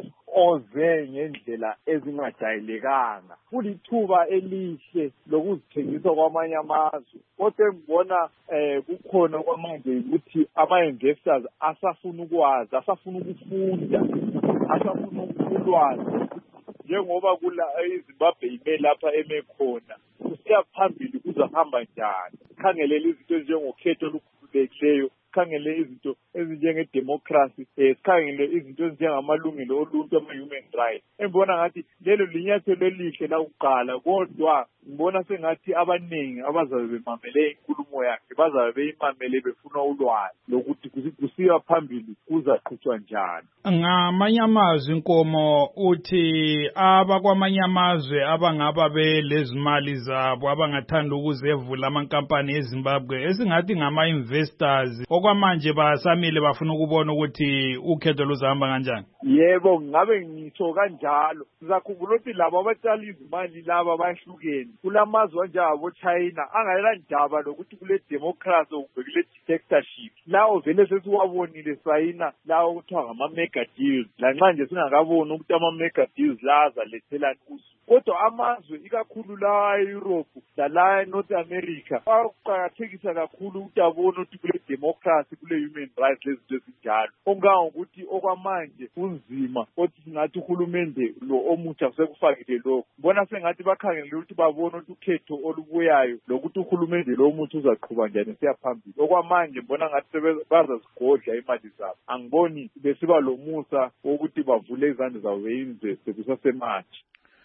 oze ngendlela ezingajayelekanga. Kulithuba elihle lokuzithengisa kwamanye amazwe. Kodwa ngibona kukhona kwamanje ukuthi ama-investors asafuna ukwazi, asafuna ukufunda, asafuna ulwazi. Njengoba kula iZimbabwe ime lapha eme khona, kusiya phambili kuzohamba njani. Khangelela izinto njengokhetho olukhululekileyo, sikhangele izinto ezinjengedemocracy, sikhangele izinto ezinjengamalungelo oluntu ama-human rights. Engibona ngathi lelo linyathelo elihle lakuqala, kodwa ngibona sengathi abaningi abazabe bemamele inkulumo yakhe bazabe beyimamele befuna ulwazi lokuthi kusiya phambili kuzaqhutshwa njani. Ngamanye amazwi Nkomo uthi abakwamanye amazwe abangaba belezimali zabo abangathanda ukuzevula amankampani eZimbabwe esingathi ngama-investors okwamanje basamile bafuna ukubona ukuthi ukhetho luzahamba kanjani. Yebo, ngabe ngitsho kanjalo. Sizakhumbula ukuthi labo abatshala izimali laba bahlukene. Kulamazwe anjengabo China angayela ndaba lokuthi kule democracy okubhekile dictatorship. Lawo vele sesiwabonile sayina lawo kuthiwa ngama-mega deals. Lanxa nje singakaboni ukuthi ama-mega deals laza lethelani kuzo. Kodwa amazwe ikakhulu la eEurope la eNorth America akuqakathekisa kakhulu ukuthi abone ukuthi kule democracy kule human rights lezinto ezinjalo. Okungangokuthi okwamanje kunzima kodwa singathi uhulumende lo omutsha sekufakile lokho. Bona sengathi bakhangele ukuthi babone ukuthi ukhetho olubuyayo lokuthi uhulumende lo omutsha uzaqhubeka njani siyaphambili. Okwamanje mbona ngathi bazazigodla imali zabo. Angiboni besiba lomusa wokuthi bavule izandla zabo beyinze sekusasemanje.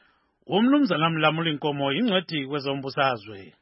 Umnumzana Mlamuli Nkomo ingcwethi kwezombusazwe.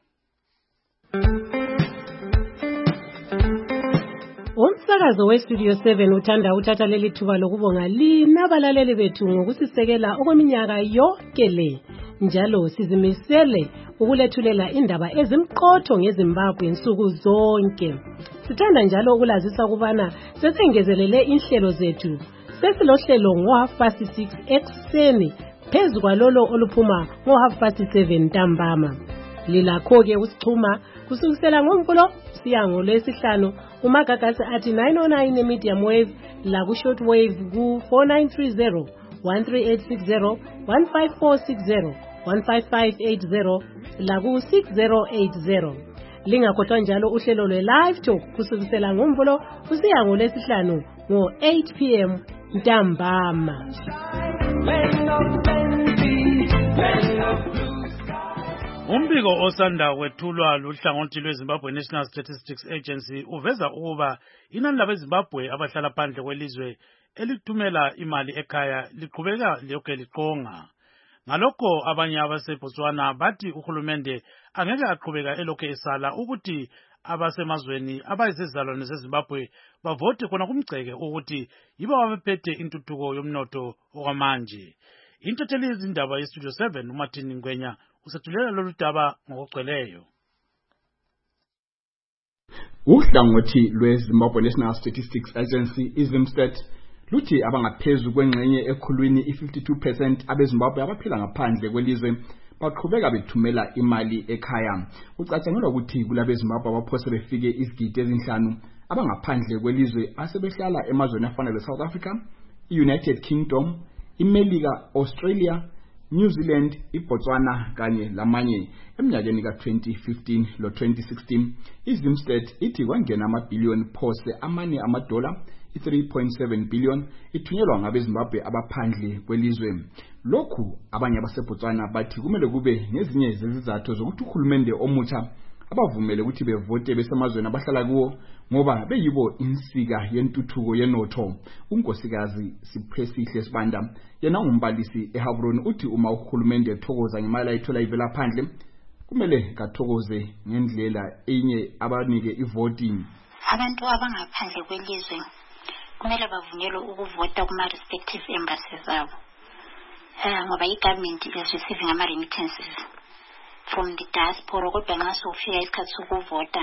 Umsakazo weStudio 7 uthanda uthatha leli thuba lokubonga lina abalaleli bethu ngokusisekela okweminyaka yonke le. Njalo sizimisele ukulethulela indaba ezimqotho ngeZimbabwe insuku zonke. Sithanda njalo ukulazisa ukubana sesengezelele inhlelo zethu. Sesilohlelo ngo-6:30 ekuseni phezu kwalolo oluphuma ngo-7:30 ntambama. Lilakho-ke usixhuma kusukisela ngoMvulo siya ngoLwesihlanu umagagasi athi 909 medium wave la ku-short wave ku-4930 13860 15460 15580 la ku-6080. Lingakhohlwa njalo uhlelo lwe-live talk kusukisela ngoMvulo kusiya ngoLwesihlanu ngo-8 p.m. ntambama. Umbiko osanda kwethulwa luhlangothi lweZimbabwe National Statistics Agency uveza ukuba inani labeZimbabwe abahlala phandle kwelizwe elithumela imali ekhaya liqhubeka lokho liqonga. Ngalokho abanye abaseBotswana bathi uhulumende angeke aqhubeka elokho esala ukuthi abasemazweni abayizizalwane zeZimbabwe bavote khona kumgceke ukuthi yibo abaphethe intuthuko yomnotho okwamanje. intotheli yezindaba yestudio 7 uMartin Ngwenya usethulela lolu daba ngokugcweleyo. Uhlangothi lweZimbabwe National Statistics Agency iZimStat luthi abangaphezulu kwengxenye ekhulwini i52% abeZimbabwe abaphila ngaphandle kwelizwe baqhubeka bethumela imali ekhaya. Ucatshangelwa ukuthi kulabeZimbabwe abaphose befike izigidi ezinhlanu abangaphandle kwelizwe asebehlala emazweni afana leSouth Africa, iUnited Kingdom, iMelika, Australia, New Zealand, iBotswana kanye lamanye. Eminyakeni ka-2015 lo-2016 iZimStat ithi kwangena amabhiliyoni phose amane amadola i-3.7 billion ithunyelwa ngabeZimbabwe abaphandle kwelizwe. Lokhu abanye abaseBotswana bathi kumele kube nezinye zezizathu zokuthi uhulumende omutsha abavumele ukuthi bevote besemazweni abahlala kuwo ngoba beyibo insika yentuthuko yenotho. Unkosikazi Siphesihle Sibanda yena umbalisi eHabron uthi uma uhulumende ethokoza ngemali ayithola ivela phandle kumele kathokoze ngendlela enye abanike ivoti. Abantu abangaphandle kwelizwe kumele bavunyelwe ukuvota kuma respective embassies zabo ngoba i-government is receiving ama-remittances from the diaspora, kodwa nxa sofika isikhathi sokuvota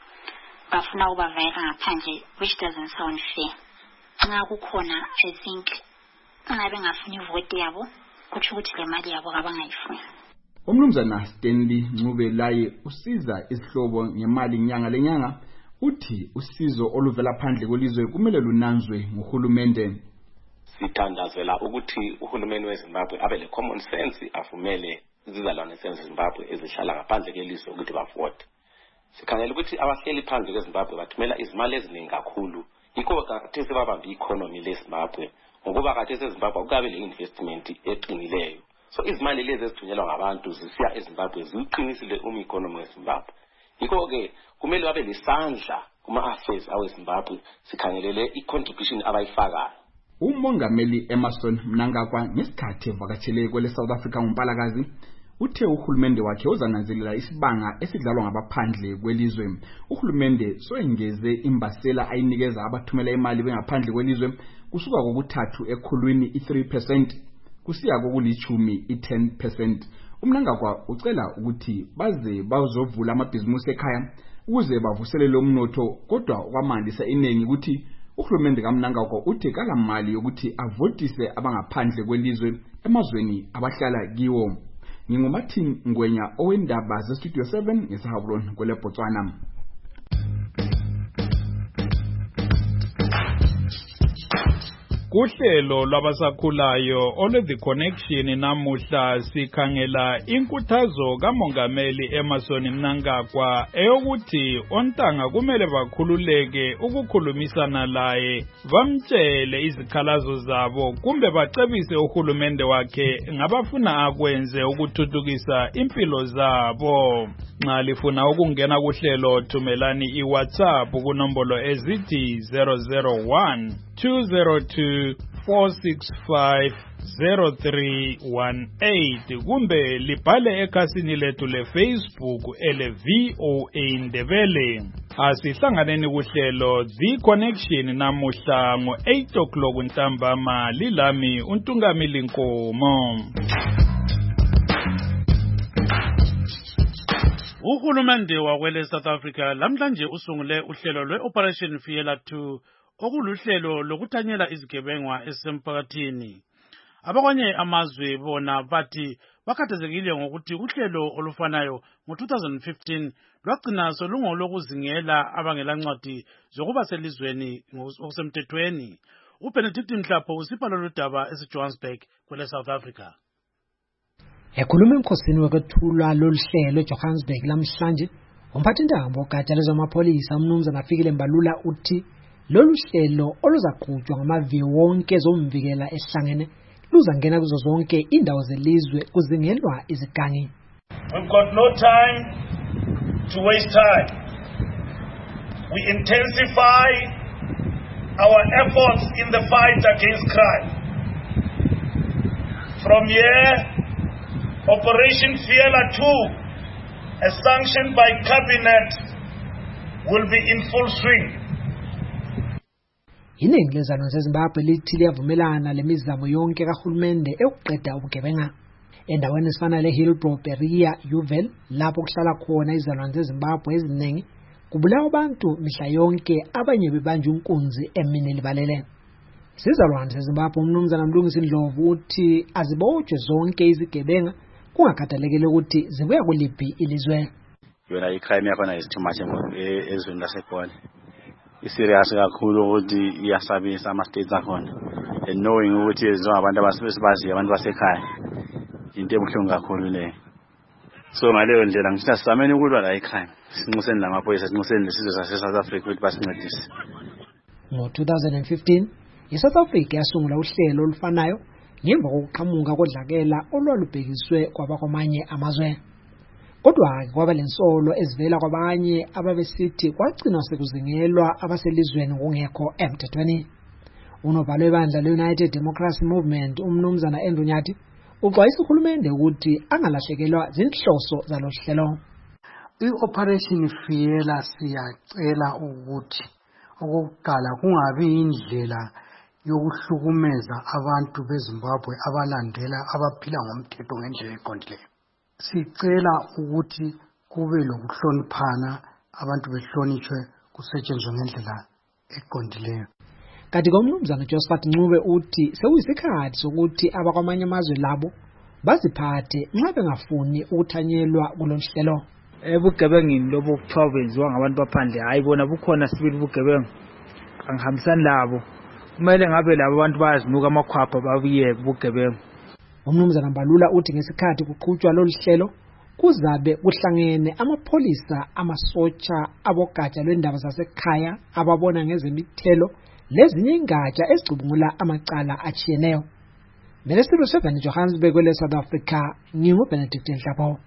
bafuna ukubavayela ngaphandle, which doesn't sound fair. Nxa kukhona, I think nxa bengafuni ivoti yabo kutsho ukuthi le mali yabo abangayifuni. Umnumzana Stanley Ncube laye usiza izihlobo ngemali nyanga lenyanga uthi usizo oluvela phandle kwelizwe kumele lunanzwe nguhulumende. Sithandazela ukuthi uhulumeni weZimbabwe abe le common sense avumele izizalwane zeZimbabwe ezihlala ngaphandle kwelizwe ukuthi bavote. Sikhangela ukuthi abahleli phandle kweZimbabwe bathumela izimali eziningi kakhulu. Yikho kade sebabambe i-economy leZimbabwe ngokuba kade eZimbabwe kukabe le investment eqinileyo. So izimali lezi ezithunyelwa ngabantu zisiya eZimbabwe ziqinisile economy yeZimbabwe. Yikho ke kumele babe lesandla kuma-affairs aweZimbabwe sikhangelele i-contribution abayifakayo. Umongameli Emmerson Mnangagwa ngesikhathi evakatshele kwele South Africa ngoMpalakazi uthe uhulumende wakhe uzananzelela isibanga esidlalwa ngabaphandle kwelizwe. Uhulumende soengeze imbasela ayinikeza abathumela imali bengaphandle kwelizwe kusuka kokuthathu ekhulwini i-3% kusiya kokulithumi i-10%. Umnangagwa ucela ukuthi baze bazovula amabhizimusi ekhaya ukuze bavuselele umnotho, kodwa kwamandisa iningi ukuthi uhulumende kaMnangagwa uthi kalamali yokuthi avotise abangaphandle kwelizwe emazweni abahlala kiwo. NginguMartin Ngwenya owendaba zeStudio 7 ngeSahabron kwele Botswana. Kuhlelo lwabasakhulayo ole The Connection namuhla sikhangela inkuthazo kaMongameli Emmerson Mnangagwa eyokuthi ontanga kumele bakhululeke ukukhulumisana laye bamtshele izikhalazo zabo kumbe bacebise uhulumende wakhe ngabafuna akwenze ukuthuthukisa impilo zabo. Nxa lifuna ukungena kuhlelo thumelani iWhatsApp kunombolo ezithi 001-202-465-0318 kumbe libhale ekhasini lethu leFacebook ele VOA Ndebele. Asihlanganeni kuhlelo The Connection namuhla ngo-8 o'clock ntambama. Lilami uNtungamili Nkomo. Uhulumende wakwele South Africa lamhlanje usungule uhlelo lwe-Operation Fiela 2 okuluhlelo lokuthanyela izigebengwa ezisemphakathini. Abakwanye amazwe bona bathi bakhathazekile ngokuthi uhlelo olufanayo ngo-2015 lwagcina solungolokuzingela abangelancwadi zokuba selizweni ngokusemthethweni. uBenedict Mhlapho usipha lolu daba eseJohannesburg kwele South Africa. Ekhuluma emkhosini wokwethulwa loluhlelo eJohannesburg lamhlanje, umphathintambo ogatsha lezamapholisa umnumzana Fikile Mbalula uthi lolu hlelo oluzaqhutshwa ngamaviki wonke zomvikela ehlangene luzangena kuzo zonke indawo zelizwe kuzingelwa izigangi. We've got no time to waste time. We intensify our efforts in the fight against crime. From here, Operation Fiela 2, as sanctioned by Cabinet, will be in full swing. Iningi lezalwane zeZimbabwe lithi liyavumelana lemizamo yonke kahulumende ekuqeda ubugebenga. Endaweni esifana leHillbrow, Berea, Uval, lapho kuhlala khona izalwane zeZimbabwe eziningi, kubulawa abantu mihla yonke, abanye bebanjwa inkunzi emini libalele. Sizalwane zeZimbabwe uMnumzana Mlungisi Ndlovu uthi azibotshwe zonke izigebenga kungakhathalekile ukuthi zibuya kuliphi ilizwe. Yona icrime yakhona is too much ezweni laseGoli. Iserious kakhulu ukuthi iyasabisa ama-states akhona, and knowing ukuthi abantu abasibaziyo abantu basekhaya into ebuhlungu kakhulu leyo. So ngaleyo ndlela ngithi asameni ukulwa la icrime, sinxuseni lamaphoyisa, sinxuseni lesizwe sase-South Africa ukuthi basincedise. Ngo-2015 iSouth Africa yasungula uhlelo olufanayo ngemva kokuqhamuka kodlakela olwalubhekiswe kwabakwamanye amazwe. Kodwa-ke kwaba lensolo ezivela kwabanye ababesithi kwagcinwa sekuzingelwa abaselizweni ngokungekho emthethweni. Unobhala webandla le-United Democracy Movement uMnumzana Andrew Nyathi uxwayisa uhulumende ukuthi angalahlekelwa zinhloso zalohlelo. I-Operation Fiela siyacela ukuthi okokuqala kungabi indlela yokuhlukumeza abantu beZimbabwe abalandela abaphila ngomthetho ngendlela eqondileyo. Sicela ukuthi kube lokuhloniphana, abantu behlonishwe, kusetshenzwe ngendlela eqondileyo. Kanti uMnumzana Josephat Ncube uthi sekuyisikhathi sokuthi abakwamanye amazwe labo baziphathe nxa bengafuni ukuthanyelwa kulolu. Ebugebengini lobo kuthiwa benziwa ngabantu baphandle, hayi bona bukhona sibili ubugebengu, angihambisani labo. Kumele ngabe labo abantu bayazinuka amakhwapha babuye ubugebengu. uMnumzana Mbalula uthi ngesikhathi kuqhutshwa lolu hlelo kuzabe kuhlangene amapholisa, amasotsha, abogatsha lwendaba zasekhaya ababona ngezemithelo lezinye ingatsha ezicubungula amacala achiyeneyo. Minister of Johannesburg kwele South Africa, nginguBenedict Nhlapho.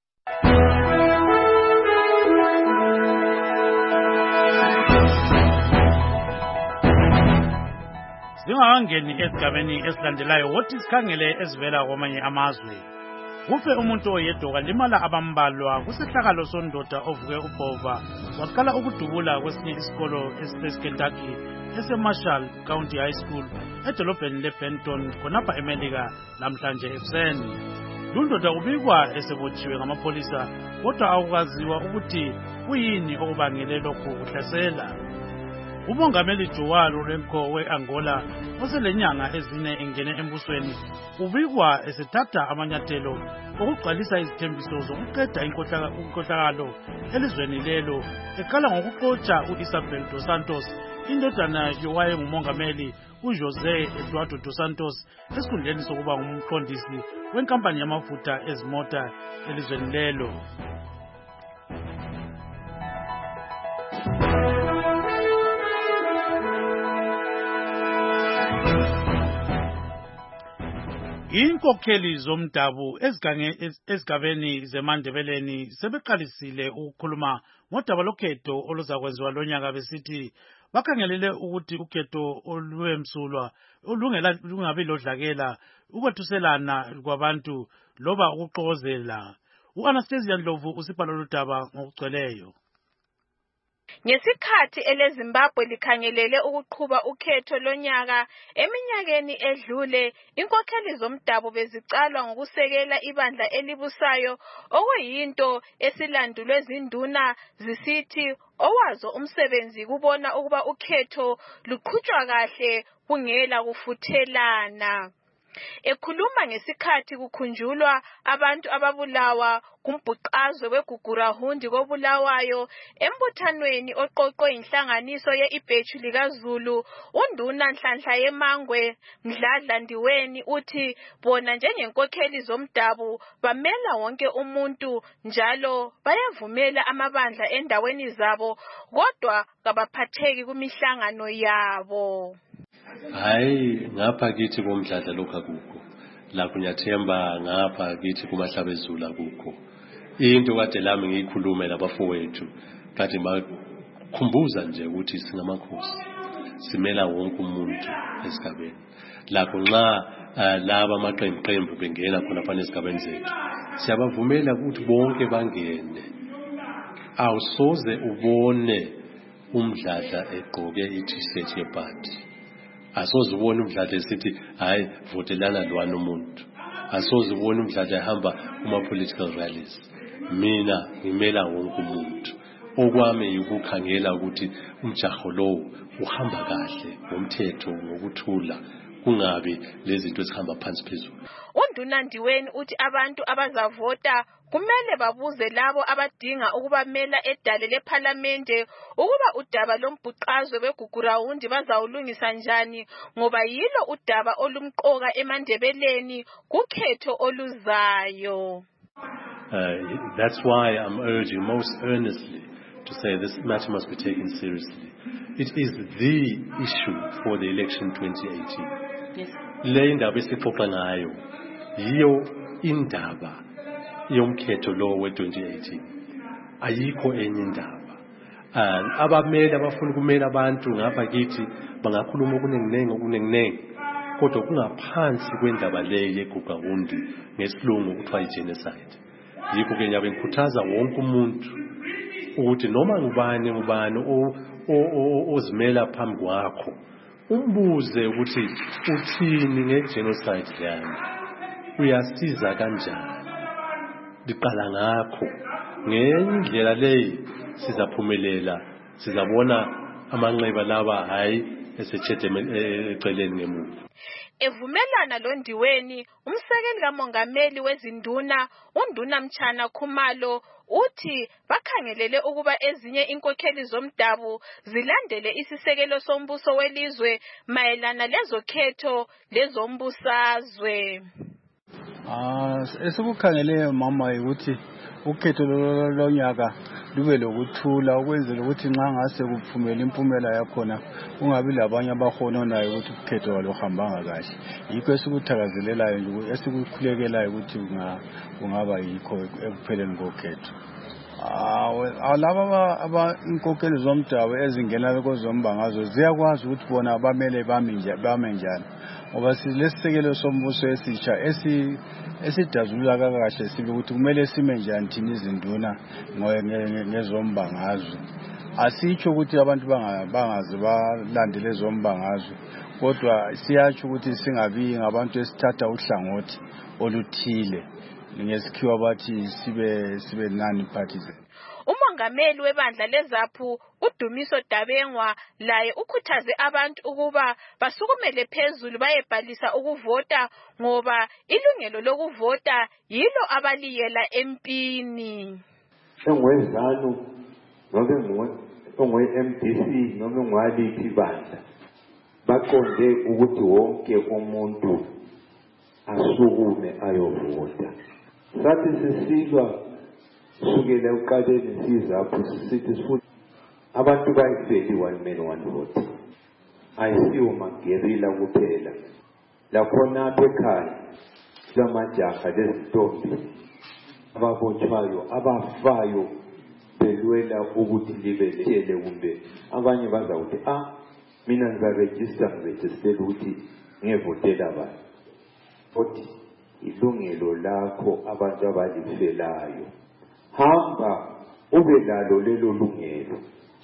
Singakangeni esigabeni esilandelayo wothi sikhangele ezivela kwamanye amazwe. Kufe umuntu oyedwa kwalimala abambalwa kusehlakalo sondoda ovuke ubhova waqala ukudubula kwesinye isikolo esiseKentucky eseMarshall County High School edolobheni leBenton khonapha eMelika namhlanje ekuseni. Lundoda ubikwa esebotshiwe ngamapholisa kodwa akukaziwa ukuthi kuyini okubangele lokhu kuhlasela. Umongameli João Lourenço we-Angola oselenyanga ezine engene embusweni ubikwa esethatha amanyathelo okugcwalisa izithembiso zokuqeda inkohlakalo elizweni lelo eqala ngokuxotsha u-Isabel dos Santos, indodana yowayengumongameli uJosé Eduardo dos Santos esikhundleni sokuba ngumqondisi wenkampani yamafutha ezimota elizweni lelo. Inkokheli zomdabu ezigabeni zeMandebeleni sebeqalisile ukukhuluma ngodaba lokhetho oluzakwenziwa lonyaka besithi bakhangelele ukuthi ukhetho olwemsulwa lungabi lodlakela, ukwethuselana kwabantu loba ukuxokozela. U-Anastasia Ndlovu usibhala lodaba ngokugcweleyo. Ngesikhathi eleZimbabwe likhangelele ukuqhuba ukhetho lonyaka eminyakeni edlule, inkokheli zomdabu bezicalwa ngokusekela ibandla elibusayo okuyinto esilandulwe zinduna zisithi owazo umsebenzi kubona ukuba ukhetho luqhutshwa kahle kungela kufuthelana. Ekhuluma ngesikhathi kukhunjulwa abantu ababulawa kumbhuqazwe weGugurahundi kobulawayo embuthanweni oqoqwe inhlanganiso ye-Ibhethu likaZulu, unduna Nhlanhla Yemangwe Mdladla Ndiweni uthi bona njengenkokheli zomdabu bamela wonke umuntu njalo bayavumela amabandla endaweni zabo kodwa kabaphatheki kumihlangano yabo. Hayi ngapha kithi komdladla lokho akukho, lapho ngiyathemba ngapha kithi kumahlabezulu akukho. Into kade lami ngiyikhulume labafowethu kade bakhumbuza nje ukuthi singamakhosi simela wonke umuntu esigabeni. Lapho nxa laba amaqembu bengena khona phana esigabeni zethu siyabavumela ukuthi bonke bangene. Awusoze ubone umdladla egqoke i-t-shirt yebhadi asoze ubone umdlalo esithi hayi votelana lwana umuntu, asoze ubone umdlalo ehamba kuma-political rallies. Mina ngimela wonke umuntu, okwami ukukhangela ukuthi umjaho lowo uhamba kahle ngomthetho ngokuthula, kungabi lezinto ezihamba phansi phezulu. UNdunandiweni uthi abantu abazavota kumele babuze labo abadinga ukubamela edale lephalamende ukuba udaba lombhuqazwe wegugurawundi bazawulungisa njani, ngoba yilo udaba olumqoka eMandebeleni kukhetho oluzayo. That's why I'm urging most earnestly to say this matter must be taken seriously. It is the issue for the election 2018. Yes. Le indaba esixoxa ngayo yiyo indaba yomkhetho lo we-2018. Ayikho enye indaba. Abameli abafuna ukumela abantu ngapha kithi bangakhuluma okuningi kodwa kungaphansi kwendaba le yegugurawundi ngesilungu kuthiwa yi-genocide. Yikho ke ngiyabe ngikhuthaza wonke umuntu ukuthi noma ngubani ozimela phambi kwakho umbuze ukuthi uthini nge-genocide yani, uyasiza kanjani, liqala ngakho. Ngendlela leyi sizaphumelela, sizabona amanxeba laba hayi esetshethe eceleni ngemuva. Evumelana loNdiweni, umsekeli kamongameli wezinduna uNduna Mchana Khumalo uthi bakhangelele ukuba ezinye inkokheli zomdabu zilandele isisekelo sombuso welizwe mayelana lezokhetho lezombusazwe. Esikukhangele mama ukuthi ukhetho lonyaka lube lokuthula ukwenzela ukuthi nxa ngase kuphumela impumela yakhona kungabi labanye abahononayo ukuthi ukhetho waluhambanga kahle. Yikho esikuthakazelelayo nje esikukhulekelayo ukuthi kungaba yikho ekupheleni kokhetho. Laba inkokheli zomdabu ezingena kwezombangazwe ziyakwazi ukuthi bona abamele bame njani, ngoba silesisekelo sombuso esitsha esidazulula kahle sibe ukuthi kumele sime njani thina izinduna ngezombangazwe. Asitsho ukuthi abantu bangaze balandele ezombangazwe, kodwa siyatsho ukuthi singabi ngabantu esithatha uhlangothi oluthile, ngesikhiwa bathi sibe non-partisan. Umongameli webandla leZAPHU uDumiso Dabengwa laye ukhuthaze abantu ukuba basukumele phezulu bayebhalisa ukuvota ngoba ilungelo lokuvota yilo abaliyela empini. Engwezalo noma ngwe-MDC noma ngwaliphi bandla baqonde ukuthi wonke umuntu asukume ayovota. Sathi sisilwa sukela uqaleni siZAPHU sisithi sifuna abantu bayifeli one man one vote. Ayisiwo magerila kuphela. Lakhona apha ekhaya lamajaha lezintombi ababotshwayo abafayo belwela ukuthi libe lele kumbe abanye bazawuthi mina ngizarejistela ukuthi ngevotela abantu. Futhi ilungelo lakho abantu abalifelayo, hamba ube lalo lelo lungelo.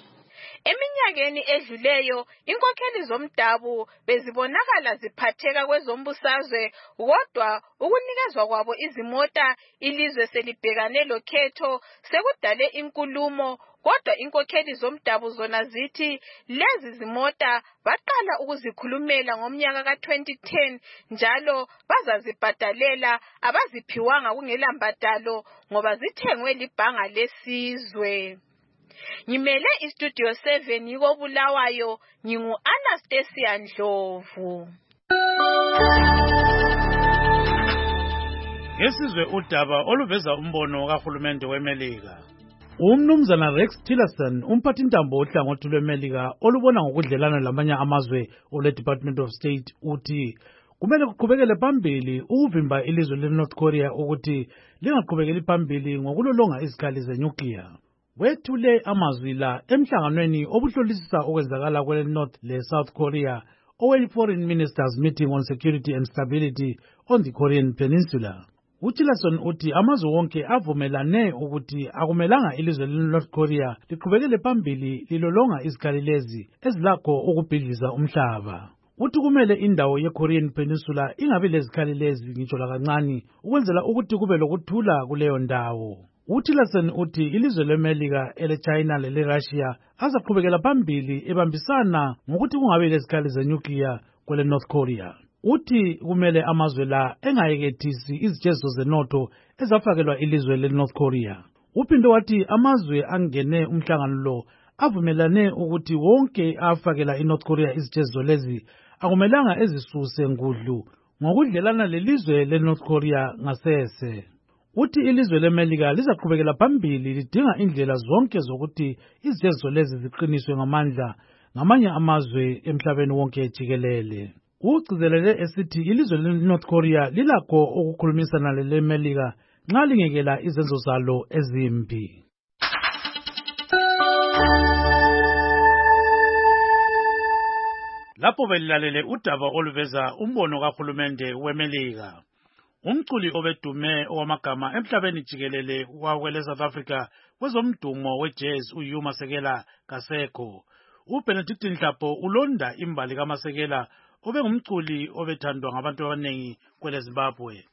Eminyakeni edluleyo inkokheli zomdabu bezibonakala ziphatheka kwezombusazwe, kodwa ukunikezwa kwabo izimota ilizwe selibhekane lokhetho sekudale inkulumo. Kodwa inkokheli zomdabu zona zithi lezi zimota baqala ukuzikhulumela ngomnyaka ka-2010 njalo bazazibhadalela, abaziphiwanga kungela mbadalo ngoba zithengwe libhanga lesizwe. Ngimele iStudio 7 yiko Bulawayo, ngingu-Anastasia Ndlovu. Ngesizwe udaba oluveza umbono kahulumende weMelika. Umnumzana Rex Tillerson, umphathintambo ohlangothi lweMelika olubona ngokudlelana lamanye amazwe ole Department of State, uthi kumele kuqhubekele phambili ukuvimba ilizwe leNorth Korea ukuthi lingaqhubekeli phambili ngokulolonga izikhali zenuclear. Wethule amazwi la emhlanganweni obuhlolisisa okwenzakala kwele-North le-South Korea owe-Foreign Ministers Meeting on Security and Stability on the Korean Peninsula. UTillerson uthi amazwe wonke avumelane ukuthi akumelanga ilizwe le-North Korea liqhubekele phambili lilolonga izikhali lezi ezilakho ukubhidliza umhlaba. uthi kumele indawo ye-Korean Peninsula ingabi lezikhali lezi ngitsho lakancane ukwenzela ukuthi kube lokuthula kuleyo ndawo. UTillerson uthi ilizwe leMelika, ele-China lele-Russia azaqhubekela phambili ebambisana ngokuthi kungabi lezikhali zenyukliya kwele North Korea. Uthi kumele amazwe la engayekethisi izijeziso zenotho ezafakelwa ilizwe le-North Korea. Uphinde wathi amazwe angene umhlangano lo avumelane ukuthi wonke afakela iNorth Korea izijeziso lezi akumelanga ezisuse ngudlu ngokudlelana lelizwe le-North Korea ngasese. Uthi ilizwe leMelika lizaqhubekela phambili lidinga indlela zonke zokuthi izijeziso lezi ziqiniswe ngamandla ngamanye amazwe emhlabeni wonke jikelele. Ugcizelele esithi ilizwe le-North Korea lilakho ukukhulumisana leleMelika nxa lingekela izenzo zalo ezimbi. Lapho belilalele udaba oluveza umbono kahulumende weMelika. Umculi obedume owamagama emhlabeni jikelele wakwele South Africa kwezomdumo wejazz uHugh Masekela Kaseko. uBenedict Nhlapo ulonda imbali kaMasekela obengumculi obethandwa ngabantu abanengi kwele Zimbabwe.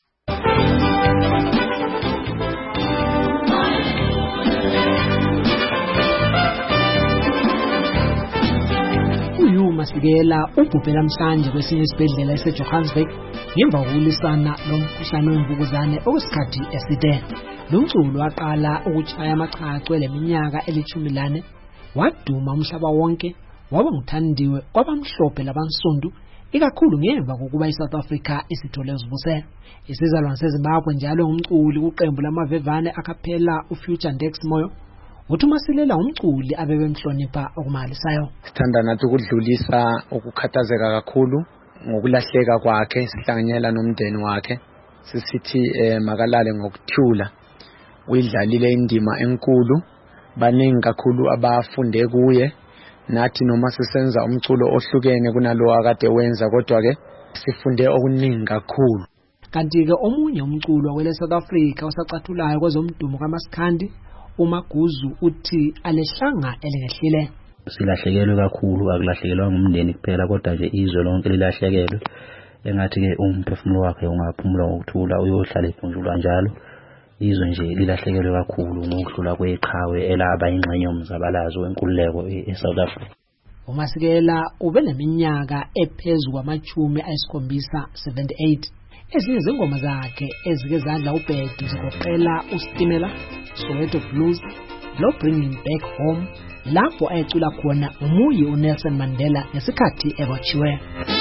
uHugh Masekela ubhubhe namhlanje kwesinye isibhedlela eseJohannesburg ngemva kokulisana lomkhuhlane wemvukuzane okwesikhathi eside. Lo mculi waqala ukutshaya amachacho leminyaka eli-14 waduma umhlaba wonke waba nguthandiwe kwabamhlophe labansundu ikakhulu ngemva kokuba iSouth Africa isithole uzibuselo. Isizalwane seZimbabwe njalo ngumculi kuqembu lamavevane akaphela uFuture Ndex Moyo. Uthi uMasekela umculi abebemhlonipha okumalisayo. Sithanda nathi ukudlulisa ukukhathazeka kakhulu ngokulahleka kwakhe, sihlanganyela nomndeni wakhe. Sisithi makalale ngokuthula. Uyidlalile indima enkulu, baningi kakhulu abafunde kuye. Nathi noma sisenza umculo ohlukene kunalo akade wenza, kodwa ke sifunde okuningi kakhulu. Kanti ke omunye umculo wele South Africa osacathulayo kwezomdumo kaMaskandi uMaguzu uthi alehlanga elingehlile. Silahlekelwe kakhulu, akulahlekelwa ngumndeni kuphela kodwa nje izwe lonke lilahlekelwe. Engathi ke umphefumulo wakhe ungaphumula ngokuthula, uyohlala ephunjulwa njalo. Izwe nje lilahlekelwe kakhulu ngokudlula kweqhawe elaba ingxenye yomzabalazo wenkululeko eSouth Africa. uMasekela ube neminyaka ephezulu kwamachumi ayisikhombisa 78. Ezinye zengoma zakhe ezike zadla ubhedu zigoqela uStimela, Soweto Blues, lo Bringing Back Home, lapho ayecula khona umuyi uNelson Mandela ngesikhathi ebotshiwe.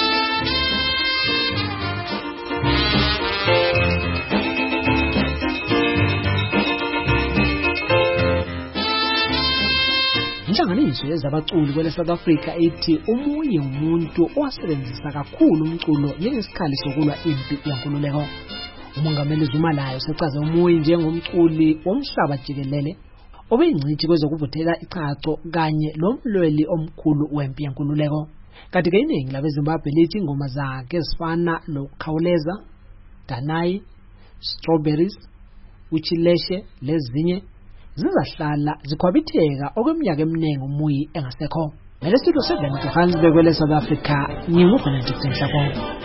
Inhlanganiso yezabaculi kwele South Africa ethi umuyi umuntu owasebenzisa kakhulu umculo njengesikhali sokulwa impi yenkululeko. Umongameli Zuma layo sechaze umuyi njengomculi womhlaba jikelele obeyingcithi kwezokuvuthela ichacho kanye lomlweli omkhulu wempi yenkululeko. Kanti ke iningi labeZimbabwe lithi ingoma zakhe ezifana loKhawuleza, Danai, Strawberries, Uchileshe lezinye zizahlala zikhwabitheka okweminyaka eminingi umuyi engasekho. Ngelesitulo 7 Johannesburg kwele South Africa, nginguBenedict Nhlapo.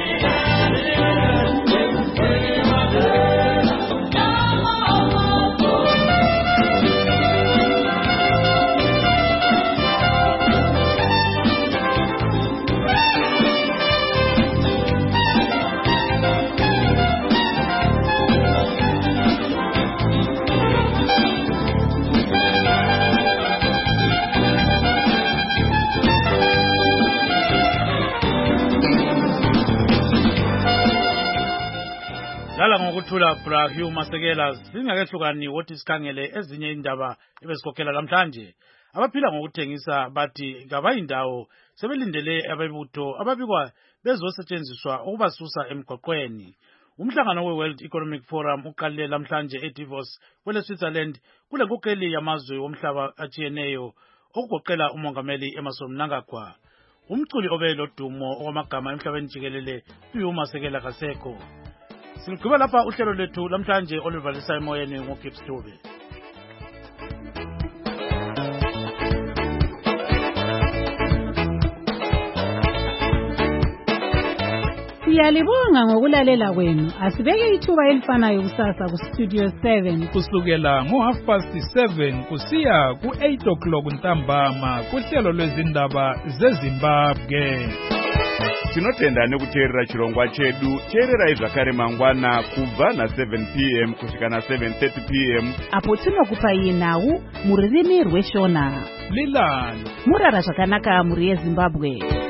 Lala ngokuthula Hugh Masekela singakehlukani wothi sikhangele ezinye indaba ebesikhokhela namhlanje. Abaphila ngokuthengisa bathi ngabayindawo sebelindele abebutho ababikwa bezosetshenziswa ukubasusa emgwaqweni. Umhlangano we-World Economic Forum uqalile namhlanje eDavos kwele Switzerland kule nkokeli yamazwe womhlaba atshiyeneyo okugoqela umongameli Emmerson Mnangagwa. Umculi obelodumo okwamagama emhlabeni jikelele uHugh Masekela Kaseko. Sigqiba lapha uhlelo lethu namhlanje oluvalisa emoyeni ngoGibbs Dube. Siyalibonga ngokulalela kwenu. Asibeke ithuba elifanayo kusasa kuStudio 7 kusukela ngo7:30 kusiya ku8 ntambama kuhlelo lwezindaba zeZimbabwe. Tinotenda nekuteerera chirongwa chedu. Teererai zvakare mangwana kubva na7 p.m. kusvika na7:30 p.m. apo tinokupai nhau muririmi rweshona. Lilani murara zvakanaka muri yeZimbabwe.